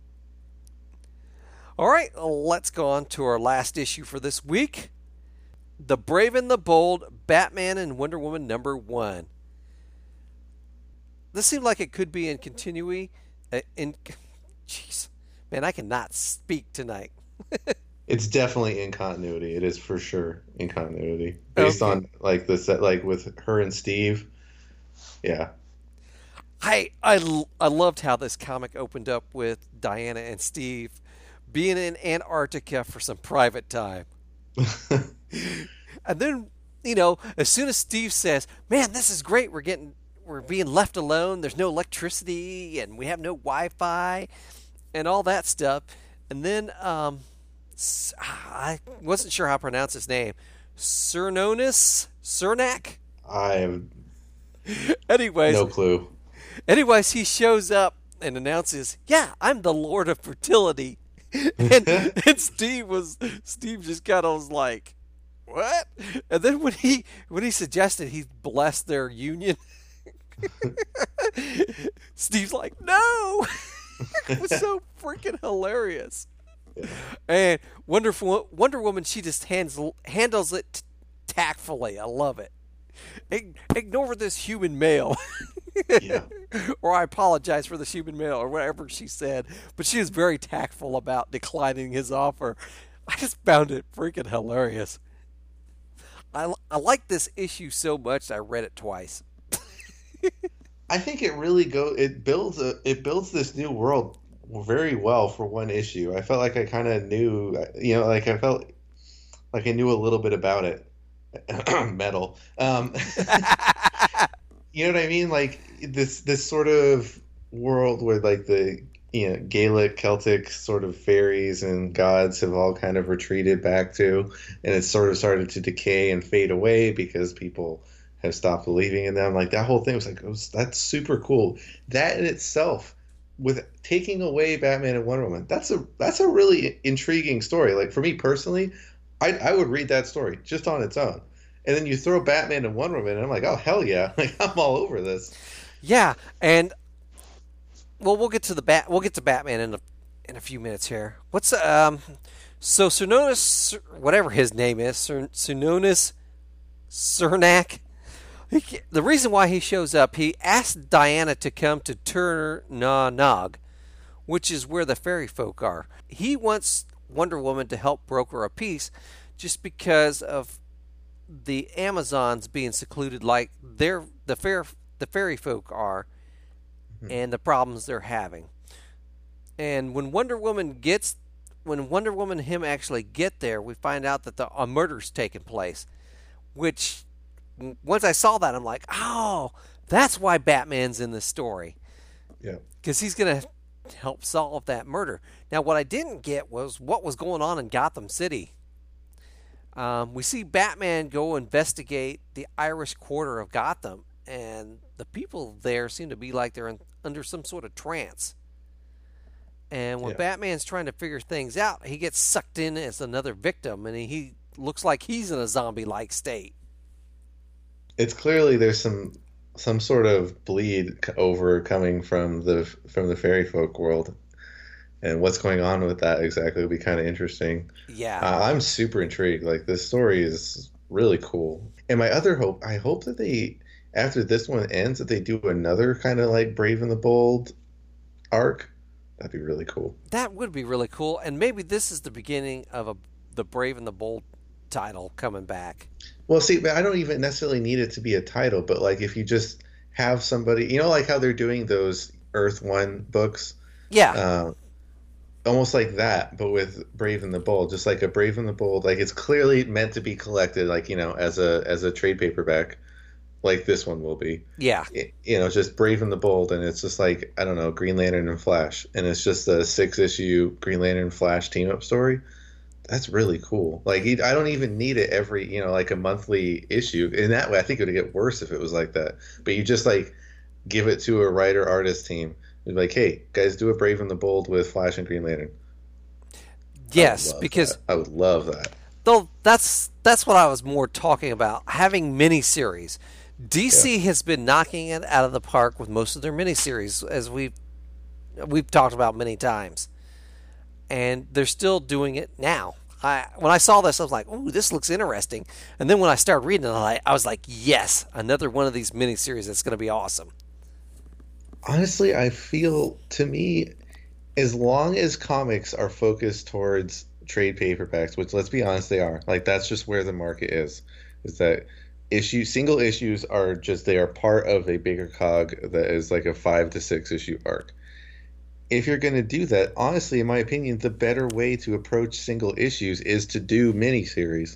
All right, let's go on to our last issue for this week. The Brave and the Bold, Batman and Wonder Woman number one. This seemed like it could be in continuity. Uh, in, jeez, man, I cannot speak tonight. It's definitely in continuity. It is for sure in continuity, based Okay. on like the set, like with her and Steve. Yeah, I, I, l- I loved how this comic opened up with Diana and Steve being in Antarctica for some private time. And then, you know, as soon as Steve says, "Man, this is great. We're getting, we're being left alone. There's no electricity, and we have no Wi-Fi, and all that stuff." And then, um, s- I wasn't sure how to pronounce his name. Cernonis, Cernak. I have Anyways, no clue. anyways, he shows up and announces, "Yeah, I'm the Lord of Fertility." and, and Steve was, Steve just kind of was like, "What?" And then when he when he suggested he bless their union, Steve's like, "No!" It was so freaking hilarious. Yeah. And Wonderful Wonder Woman, she just hands, handles it t- tactfully. I love it. Ig- ignore this human male. Yeah. Or I apologize for this human male, or whatever she said. But she is very tactful about declining his offer. I just found it freaking hilarious. I, I like this issue so much I read it twice. I think it really go. It builds a. It builds this new world very well for one issue. I felt like I kind of knew. You know, like I felt like I knew a little bit about it. Metal. Um, you know what I mean? Like this this sort of world where like the you know Gaelic, Celtic sort of fairies and gods have all kind of retreated back to, and it's sort of started to decay and fade away because people have stopped believing in them. Like that whole thing was like, it was, that's super cool. That in itself, with taking away Batman and Wonder Woman, that's a that's a really intriguing story. Like for me personally, I I would read that story just on its own. And then you throw Batman and Wonder Woman, and I'm like, oh hell yeah! Like I'm all over this. Yeah, and well, we'll get to the bat. We'll get to Batman in a in a few minutes here. What's um? So Cernonis, whatever his name is, Cernonis Cernak. He, the reason why he shows up, he asked Diana to come to Tur Na Nog, which is where the fairy folk are. He wants Wonder Woman to help broker a peace, just because of the Amazons being secluded like they're the fair the fairy folk are, mm-hmm. and the problems they're having. And when Wonder Woman gets when Wonder Woman and him actually get there, we find out that the, a murder's taken place, which once I saw that, I'm like, oh, that's why Batman's in this story. Yeah, because he's gonna help solve that murder. Now, what I didn't get was what was going on in Gotham City. Um, we see Batman go investigate the Irish Quarter of Gotham, and the people there seem to be like they're in, under some sort of trance. And when yeah. Batman's trying to figure things out, he gets sucked in as another victim, and he, he looks like he's in a zombie-like state. It's clearly there's some some sort of bleed over coming from the from the fairy folk world. And what's going on with that exactly would be kind of interesting. Yeah. Uh, I'm super intrigued. Like, this story is really cool. And my other hope, I hope that they, after this one ends, that they do another kind of like Brave and the Bold arc. That'd be really cool. That would be really cool. And maybe this is the beginning of a the Brave and the Bold title coming back. Well, see, but I don't even necessarily need it to be a title, but like if you just have somebody, you know, like how they're doing those Earth One books? Yeah. Uh, almost like that, but with Brave and the Bold, just like a Brave and the Bold, like it's clearly meant to be collected, like, you know, as a as a trade paperback, like this one will be. Yeah. It, you know, just Brave and the Bold, and it's just like, I don't know, Green Lantern and Flash, and it's just a six issue Green Lantern Flash team up story. That's really cool. Like, I don't even need it every, you know, like a monthly issue. In that way, I think it would get worse if it was like that. But you just like give it to a writer artist team. Be like, hey, guys, do a Brave and the Bold with Flash and Green Lantern. Yes, because that. I would love that. Though that's that's what I was more talking about. Having miniseries, D C yeah. has been knocking it out of the park with most of their miniseries, as we've we've talked about many times, and they're still doing it now. I when I saw this, I was like, "Ooh, this looks interesting." And then when I started reading it, I, I was like, "Yes, another one of these miniseries that's going to be awesome." Honestly, I feel to me, as long as comics are focused towards trade paperbacks, which let's be honest, they are. Like that's just where the market is. Is that issue single issues are just they are part of a bigger cog that is like a five to six issue arc. If you're going to do that, honestly, in my opinion, the better way to approach single issues is to do miniseries.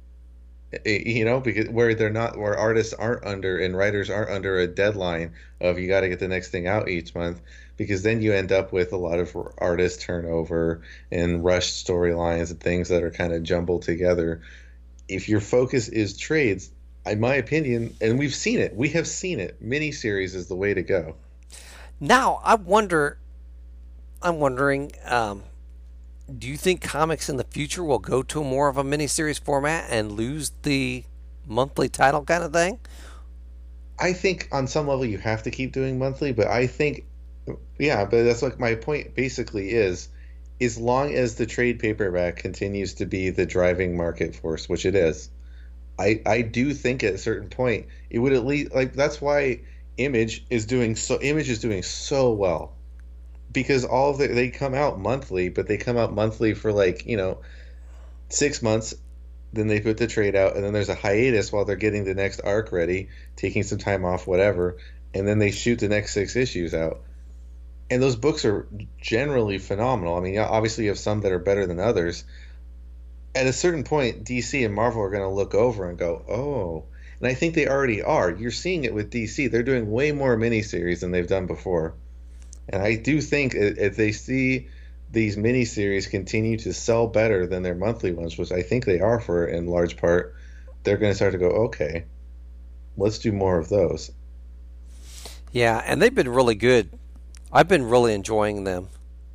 You know, because where they're not, where artists aren't under and writers aren't under a deadline of you got to get the next thing out each month, because then you end up with a lot of artist turnover and rushed storylines and things that are kind of jumbled together. If your focus is trades, in my opinion, and we've seen it, we have seen it, miniseries is the way to go. Now, I wonder. I'm wondering, um, do you think comics in the future will go to more of a miniseries format and lose the monthly title kind of thing? I think on some level you have to keep doing monthly, but I think, yeah, but that's like my point basically is, as long as the trade paperback continues to be the driving market force, which it is, I, I do think at a certain point it would at least, like, that's why Image is doing so, Image is doing so well. Because all of the, they come out monthly, but they come out monthly for like, you know, six months. Then they put the trade out, and then there's a hiatus while they're getting the next arc ready, taking some time off, whatever. And then they shoot the next six issues out. And those books are generally phenomenal. I mean, obviously you have some that are better than others. At a certain point, D C and Marvel are going to look over and go, oh. And I think they already are. You're seeing it with D C. They're doing way more miniseries than they've done before. And I do think if they see these miniseries continue to sell better than their monthly ones, which I think they are for in large part, they're going to start to go, okay, let's do more of those. Yeah, and they've been really good. I've been really enjoying them.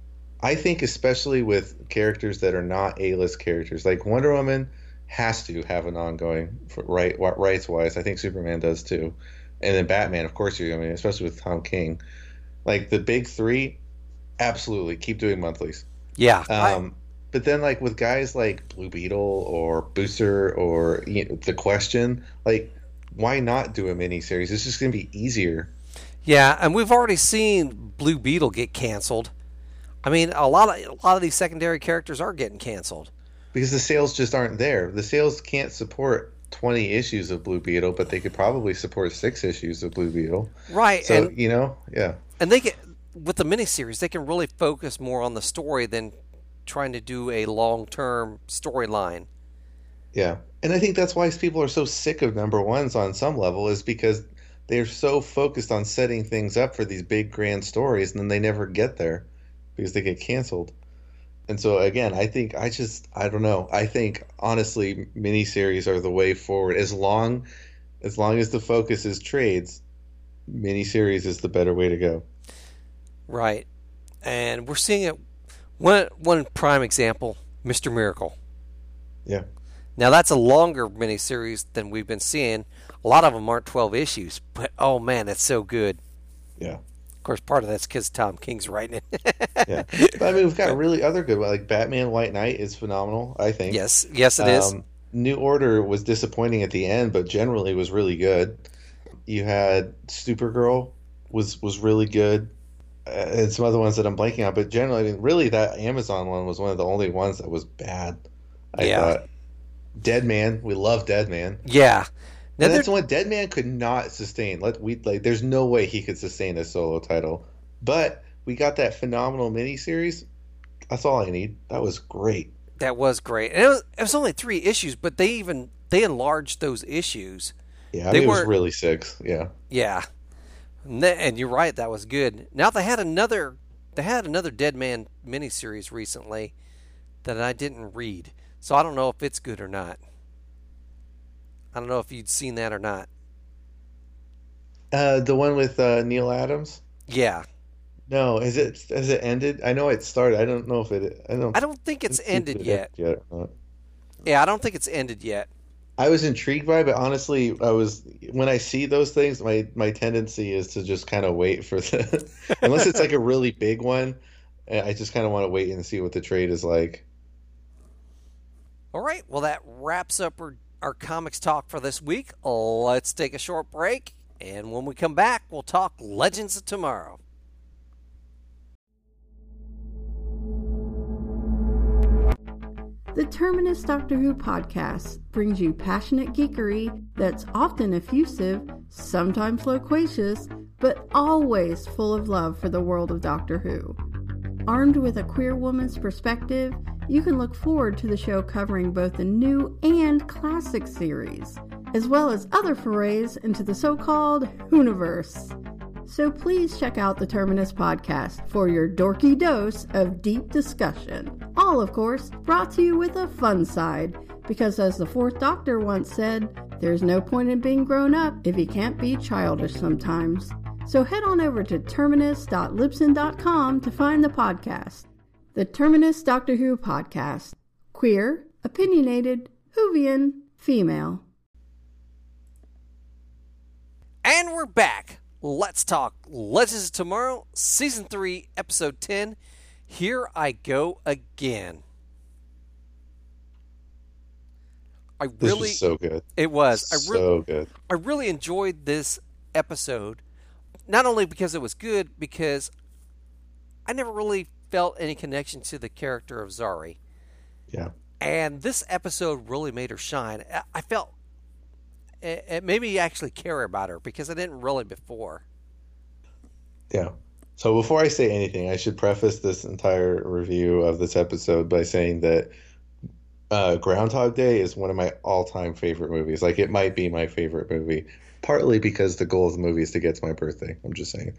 I think especially with characters that are not A-list characters. Like Wonder Woman has to have an ongoing, for, right, rights-wise. I think Superman does too. And then Batman, of course, you I mean, especially with Tom King. Like the big three, absolutely keep doing monthlies. Yeah. Um, I, but then like with guys like Blue Beetle or Booster or you know, The Question, like why not do a miniseries? It's just going to be easier. Yeah, and we've already seen Blue Beetle get canceled. I mean, a lot of a lot of these secondary characters are getting canceled because the sales just aren't there. The sales can't support twenty issues of Blue Beetle, but they could probably support six issues of Blue Beetle. Right. So, and, you know, yeah. And they get with the miniseries, they can really focus more on the story than trying to do a long-term storyline. Yeah. And I think that's why people are so sick of number ones on some level is because they're so focused on setting things up for these big grand stories and then they never get there because they get canceled. And so again, I think I just I don't know. I think honestly miniseries are the way forward. As long as long as the focus is trades, miniseries is the better way to go. Right. And we're seeing it one one prime example, Mister Miracle. Yeah. Now that's a longer miniseries than we've been seeing. A lot of them aren't twelve issues, but oh man, it's so good. Yeah. Of course, part of that's because Tom King's writing it. Yeah. But, I mean, we've got really other good ones. Like Batman White Knight is phenomenal, I think. Yes. Yes, it um, is. New Order was disappointing at the end, but generally was really good. You had Supergirl was was really good. Uh, and some other ones that I'm blanking on, but generally, I mean, really, that Amazon one was one of the only ones that was bad. I yeah. thought. Dead Man, we love Dead Man. Yeah, now, that's one Dead Man could not sustain. Let we like, there's no way he could sustain a solo title. But we got that phenomenal miniseries. That's all I need. That was great. That was great, and it was, it was only three issues, but they even they enlarged those issues. Yeah, I they mean, it were was really six. Yeah. Yeah. And you're right, that was good. Now they had another they had another Dead Man miniseries recently that I didn't read. So I don't know if it's good or not. I don't know if you'd seen that or not. Uh, the one with uh, Neil Adams? Yeah. No, is it has it ended? I know it started. I don't know if it I don't I don't think it's ended it yet. yet or not. Yeah, I don't think it's ended yet. I was intrigued by it, but honestly, I was when I see those things, my my tendency is to just kind of wait for the unless it's like a really big one. I just kind of want to wait and see what the trade is like. All right, well, that wraps up our, our comics talk for this week. Let's take a short break, and when we come back, we'll talk Legends of Tomorrow. The Terminus Doctor Who podcast brings you passionate geekery that's often effusive, sometimes loquacious, but always full of love for the world of Doctor Who. Armed with a queer woman's perspective, you can look forward to the show covering both the new and classic series, as well as other forays into the so-called Whoniverse. So please check out the Terminus podcast for your dorky dose of deep discussion. All, of course, brought to you with a fun side, because as the Fourth Doctor once said, there's no point in being grown up if you can't be childish sometimes. So head on over to terminus dot libsyn dot com to find the podcast. The Terminus Doctor Who podcast. Queer, opinionated, Whovian, female. And we're back. Let's talk Legends of Tomorrow, Season three, Episode ten. Here I Go Again. I This really, was so good. It was. I So really, good. I really enjoyed this episode, not only because it was good, because I never really felt any connection to the character of Zari. Yeah. And this episode really made her shine. I- I felt it, it made me actually care about her, because I didn't really before. Yeah. So before I say anything, I should preface this entire review of this episode by saying that uh, Groundhog Day is one of my all-time favorite movies. Like, it might be my favorite movie, partly because the goal of the movie is to get to my birthday. I'm just saying.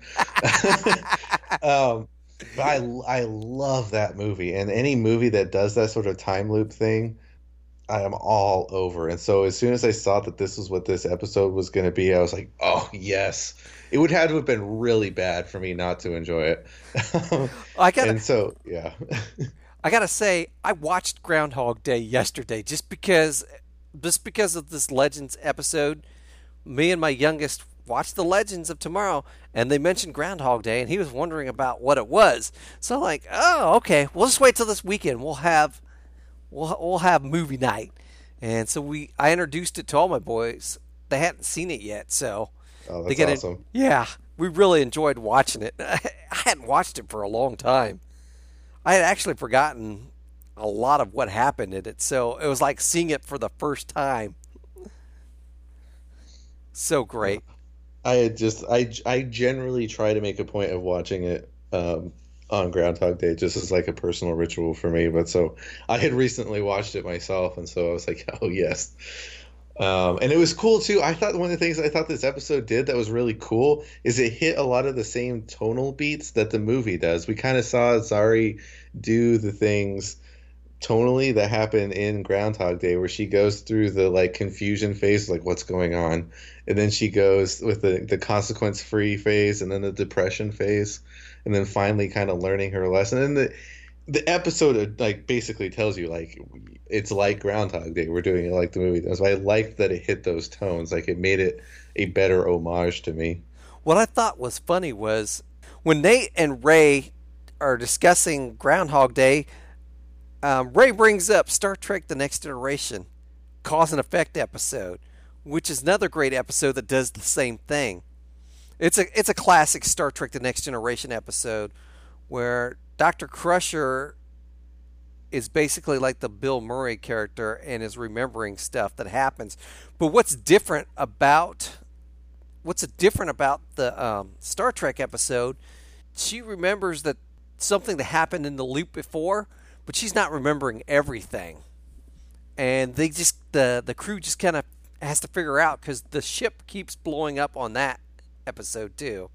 um, but I, I love that movie. And any movie that does that sort of time loop thing, I am all over. And so as soon as I saw that this was what this episode was going to be, I was like, oh, yes. It would have to have been really bad for me not to enjoy it. I gotta, and so, yeah. I gotta say, I watched Groundhog Day yesterday just because, just because of this Legends episode. Me and my youngest watched the Legends of Tomorrow, and they mentioned Groundhog Day, and he was wondering about what it was. So I'm like, oh, okay, we'll just wait till this weekend. We'll have, we'll we'll have movie night. And so we, I introduced it to all my boys. They hadn't seen it yet, so. Oh, they that's get awesome. It, yeah, we really enjoyed watching it. I hadn't watched it for a long time. I had actually forgotten a lot of what happened in it, so it was like seeing it for the first time. So great. I had just I I generally try to make a point of watching it um, on Groundhog Day, just as like a personal ritual for me. But so I had recently watched it myself, and so I was like, oh yes. Um, and it was cool too. I thought one of the things I thought this episode did that was really cool is it hit a lot of the same tonal beats that the movie does. We kind of saw Zari do the things tonally that happen in Groundhog Day, where she goes through the like confusion phase, like what's going on, and then she goes with the the consequence free phase, and then the depression phase, and then finally kind of learning her lesson. And the the episode like basically tells you like it's like Groundhog Day. We're doing it like the movie does. But I liked that it hit those tones. Like it made it a better homage to me. What I thought was funny was when Nate and Ray are discussing Groundhog Day, um, Ray brings up Star Trek The Next Generation, Cause and Effect episode, which is another great episode that does the same thing. It's a it's a classic Star Trek The Next Generation episode where Doctor Crusher is basically like the Bill Murray character and is remembering stuff that happens. But what's different about what's different about the um, Star Trek episode? She remembers that something that happened in the loop before, but she's not remembering everything. And they just the the crew just kind of has to figure out because the ship keeps blowing up on that episode too.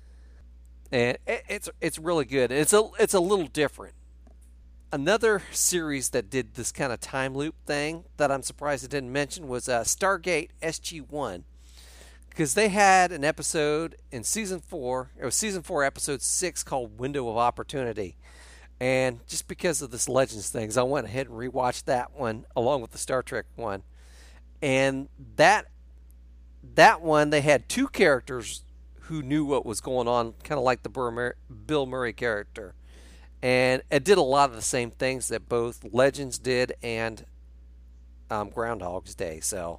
And it, it's it's really good. It's a it's a little different. Another series that did this kind of time loop thing that I'm surprised I didn't mention was uh, Stargate S G one, because they had an episode in season four. It was season four, episode six, called Window of Opportunity. And just because of this Legends things, I went ahead and rewatched that one along with the Star Trek one. And that that one, they had two characters who knew what was going on, kind of like the Bill Murray character. And it did a lot of the same things that both Legends did and um, Groundhog's Day. So,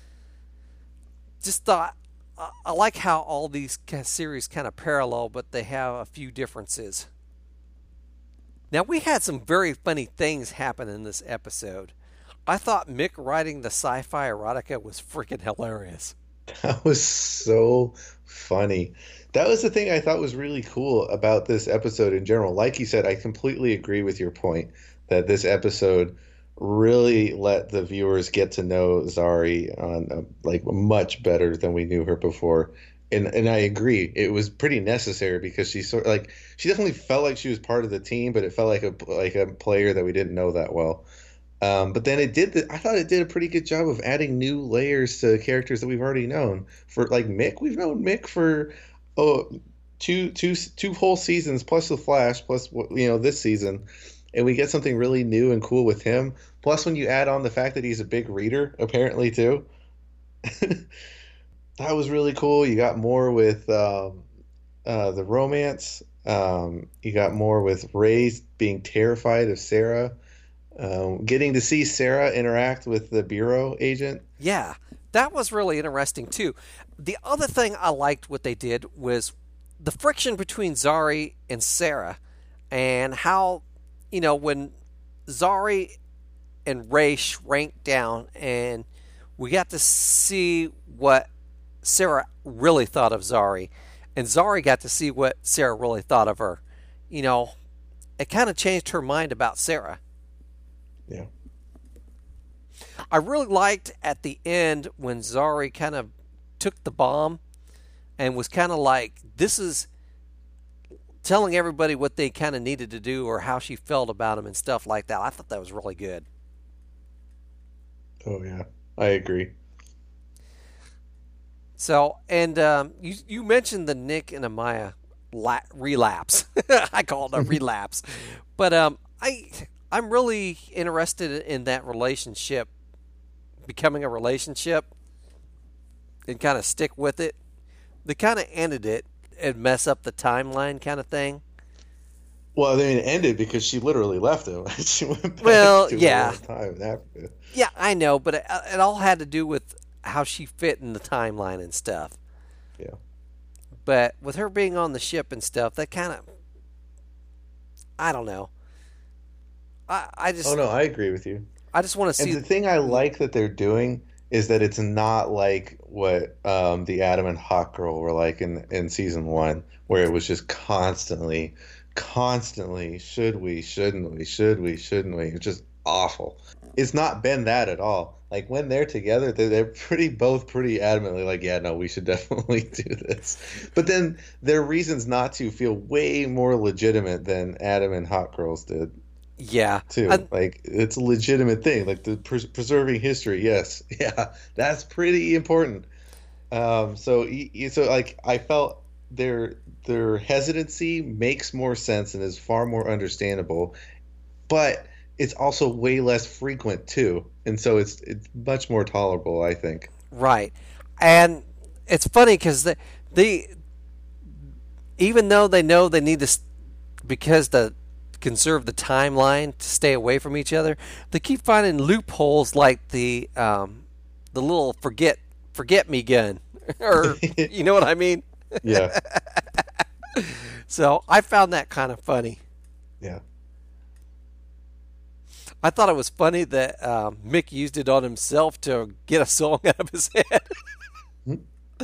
just thought I, I like how all these series kind of parallel, but they have a few differences. Now, we had some very funny things happen in this episode. I thought Mick writing the sci-fi erotica was freaking hilarious. That was so funny. That was the thing I thought was really cool about this episode in general. Like you said, I completely agree with your point that this episode really let the viewers get to know Zari on uh, like much better than we knew her before. And and I agree, it was pretty necessary because she sort of like she definitely felt like she was part of the team, but it felt like a like a player that we didn't know that well. Um, but then it did. The, I thought it did a pretty good job of adding new layers to characters that we've already known. For like Mick, we've known Mick for oh two two two whole seasons plus the Flash plus you know this season, and we get something really new and cool with him. Plus, when you add on the fact that he's a big reader, apparently too, that was really cool. You got more with um, uh, the romance. Um, you got more with Ray being terrified of Sarah. Um, getting to see Sarah interact with the bureau agent. Yeah, that was really interesting too. The other thing I liked what they did was the friction between Zari and Sarah, and how, you know, when Zari and Ray shrank down and we got to see what Sarah really thought of Zari, and Zari got to see what Sarah really thought of her. You know, it kind of changed her mind about Sarah. Yeah. I really liked at the end when Zari kind of took the bomb and was kind of like, this is telling everybody what they kind of needed to do or how she felt about him and stuff like that. I thought that was really good. Oh, yeah. I agree. So, and um, you, you mentioned the Nick and Amaya la- relapse. I call it a relapse. But um, I... I'm really interested in that relationship becoming a relationship and kind of stick with it. They kind of ended it and mess up the timeline kind of thing. Well, I mean, it ended because she literally left him. She went back well, to yeah. time in Africa. Yeah, I know, but it, it all had to do with how she fit in the timeline and stuff. Yeah. But with her being on the ship and stuff, that kind of, I don't know. I, I just. Oh no, I agree with you. I just want to see. And the thing I like that they're doing is that it's not like what um, the Adam and Hawk Girl were like in in season one, where it was just constantly, constantly, should we, shouldn't we, should we, shouldn't we? It's just awful. It's not been that at all. Like when they're together, they're, they're pretty both pretty adamantly like, yeah, no, we should definitely do this. But then their reasons not to feel way more legitimate than Adam and Hawk Girls did. Yeah, too. I, like it's a legitimate thing. Like the pres- preserving history. Yes, yeah, that's pretty important. Um, so, so like I felt their their hesitancy makes more sense and is far more understandable, but it's also way less frequent too, and so it's it's much more tolerable, I think. Right, and it's funny because the the even though they know they need to because the conserve the timeline to stay away from each other, they keep finding loopholes like the um, the little forget forget me gun, or you know what I mean? Yeah. So I found that kind of funny. Yeah. I thought it was funny that um, Mick used it on himself to get a song out of his head.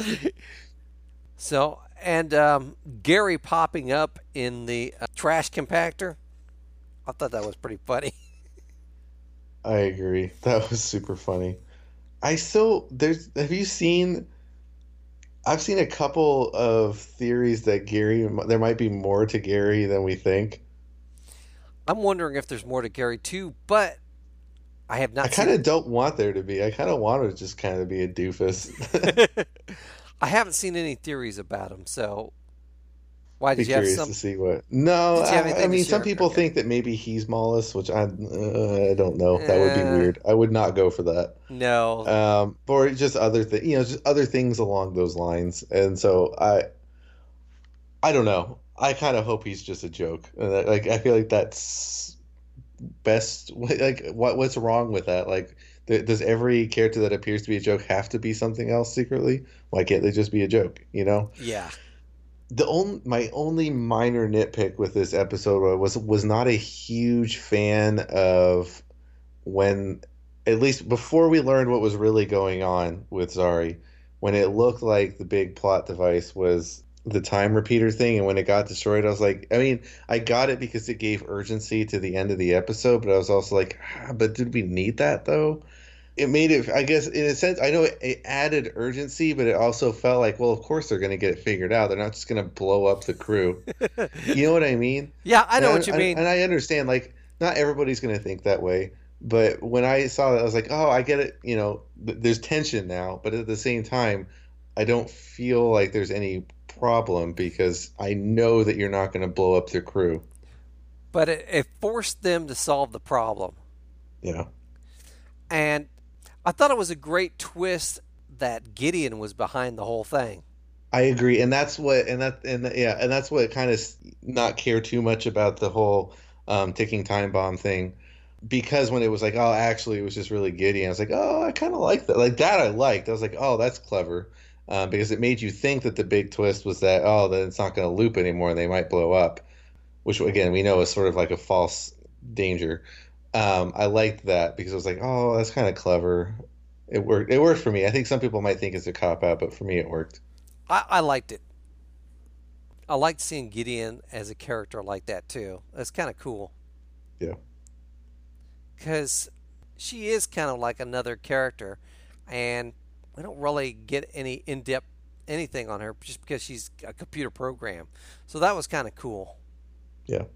So, and um, Gary popping up in the uh, trash compactor. I thought that was pretty funny. I agree. That was super funny. I still there's have you seen I've seen a couple of theories that Gary there might be more to Gary than we think. I'm wondering if there's more to Gary too, but I have not I kind of don't want there to be. I kind of want him to just kind of be a doofus. I haven't seen any theories about him, so why did be you have curious some? to see what? No, I, I mean, some people okay. think that maybe he's Mollis, which I uh, I don't know. That would be Uh, weird. I would not go for that. No, Um, or just other things, you know, just other things along those lines. And so I, I don't know. I kind of hope he's just a joke. And that, like, I feel like that's best. Like, what what's wrong with that? Like, th- does every character that appears to be a joke have to be something else secretly? Why can't they just be a joke? You know? Yeah. The only my only minor nitpick with this episode was was not a huge fan of when, at least before we learned what was really going on with Zari, when it looked like the big plot device was the time repeater thing, and when it got destroyed, I was like, I mean, I got it because it gave urgency to the end of the episode, but I was also like, ah, but did we need that though? It made it, I guess, in a sense, I know it, it added urgency, but it also felt like, well, of course they're going to get it figured out. They're not just going to blow up the crew. You know what I mean? Yeah, I know and what you I, mean. And I understand, like, not everybody's going to think that way. But when I saw that, I was like, oh, I get it. You know, th- there's tension now. But at the same time, I don't feel like there's any problem because I know that you're not going to blow up their crew. But it, it forced them to solve the problem. Yeah. And I thought it was a great twist that Gideon was behind the whole thing. I agree, and that's what, and that, and yeah, and that's what kind of not care too much about the whole um, ticking time bomb thing, because when it was like, oh, actually, it was just really Gideon. I was like, oh, I kind of like that, like that. I liked. I was like, oh, that's clever, um, because it made you think that the big twist was that, oh, that it's not going to loop anymore, and they might blow up, which again we know is sort of like a false danger. Um, I liked that because I was like, oh, that's kind of clever. It worked. It worked for me. I think some people might think it's a cop out, but for me, it worked. I, I liked it. I liked seeing Gideon as a character like that too. That's kind of cool. Yeah. Because she is kind of like another character, and we don't really get any in-depth anything on her just because she's a computer program. So that was kind of cool. Yeah.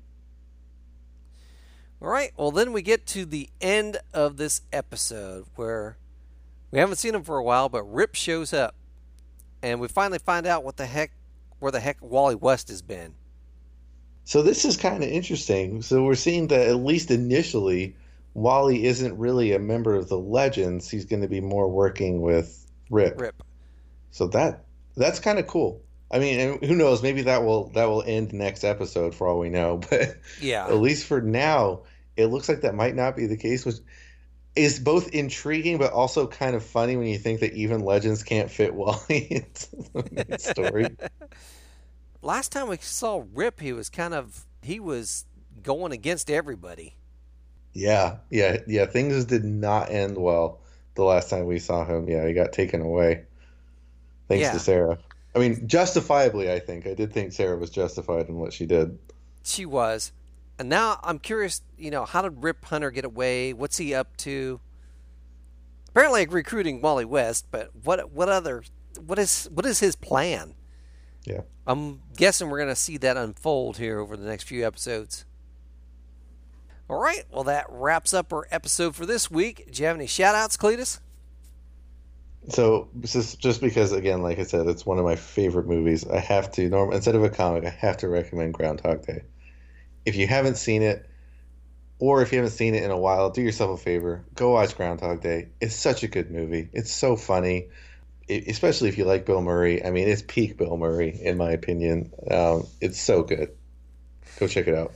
All right, well, then we get to the end of this episode where we haven't seen him for a while, but Rip shows up, and we finally find out what the heck, where the heck Wally West has been. So this is kind of interesting. So we're seeing that at least initially, Wally isn't really a member of the Legends. He's going to be more working with Rip. Rip. So that that's kind of cool. I mean, and who knows? Maybe that will that will end next episode for all we know. But yeah, at least for now, it looks like that might not be the case, which is both intriguing but also kind of funny when you think that even Legends can't fit Wally into the story. Last time we saw Rip, he was kind of he was going against everybody. Yeah, yeah, yeah. Things did not end well the last time we saw him. Yeah, he got taken away. Thanks yeah. to Sarah. I mean, justifiably, I think. I did think Sarah was justified in what she did. She was. And now I'm curious, you know, how did Rip Hunter get away? What's he up to? Apparently recruiting Wally West, but what what other what is what is his plan? Yeah. I'm guessing we're going to see that unfold here over the next few episodes. All right, well, that wraps up our episode for this week. Do you have any shout-outs, Cletus? So, just, just because, again, like I said, it's one of my favorite movies, I have to, norm, instead of a comic, I have to recommend Groundhog Day. If you haven't seen it, or if you haven't seen it in a while, do yourself a favor. Go watch Groundhog Day. It's such a good movie. It's so funny, it, especially if you like Bill Murray. I mean, it's peak Bill Murray, in my opinion. Um, it's so good. Go check it out.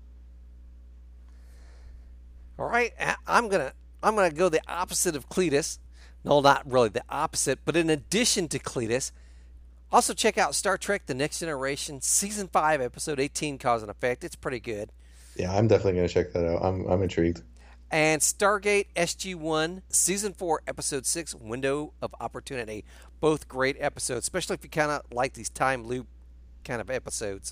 All right, I'm gonna I'm gonna go the opposite of Cletus. No, not really the opposite, but in addition to Cletus, also check out Star Trek: The Next Generation, Season five, Episode eighteen, Cause and Effect. It's pretty good. Yeah, I'm definitely gonna check that out. I'm I'm intrigued. And Stargate S G one, Season four, Episode six, Window of Opportunity. Both great episodes, especially if you kind of like these time loop kind of episodes.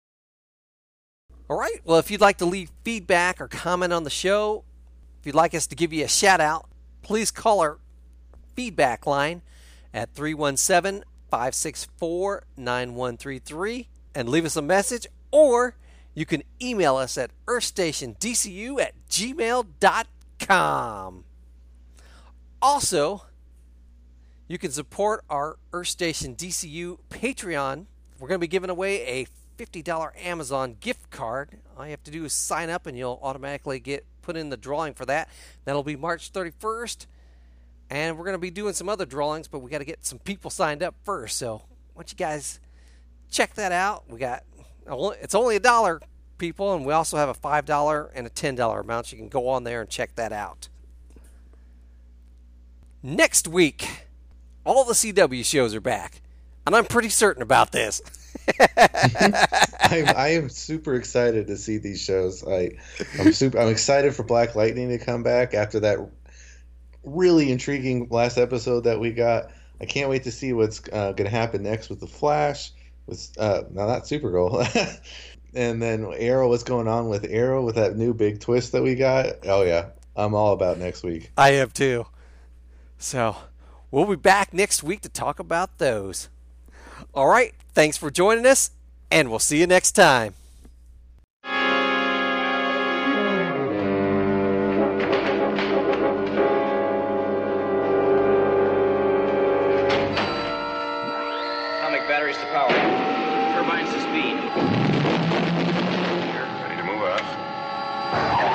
All right, well, if you'd like to leave feedback or comment on the show, if you'd like us to give you a shout-out, please call our feedback line at three one seven, five six four, nine one three three and leave us a message, or you can email us at earthstationdcu at gmail dot com. Also, you can support our Earth Station D C U Patreon. We're going to be giving away a fifty dollars Amazon gift card. All you have to do is sign up and you'll automatically get put in the drawing for that. That'll be March thirty-first. And we're going to be doing some other drawings, but we got to get some people signed up first. So why don't you guys check that out? We got it's only a dollar, people, and we also have a five dollars and a ten dollars amount. You can go on there and check that out. Next week, all the C W shows are back, and I'm pretty certain about this. I, I am super excited to see these shows. I, I'm super. I'm excited for Black Lightning to come back after that really intriguing last episode that we got. I can't wait to see what's uh, going to happen next with the Flash. With uh, no, not Supergirl, and then Arrow. What's going on with Arrow with that new big twist that we got? Oh yeah, I'm all about next week. I am too. So we'll be back next week to talk about those. All right, thanks for joining us, and we'll see you next time. Atomic batteries to power. Turbines to speed. Here, ready to move out.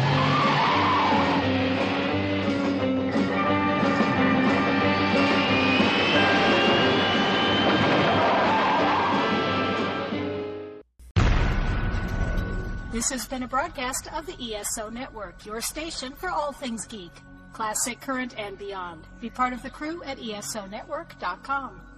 This has been a broadcast of the E S O Network, your station for all things geek, classic, current, and beyond. Be part of the crew at E S O network dot com.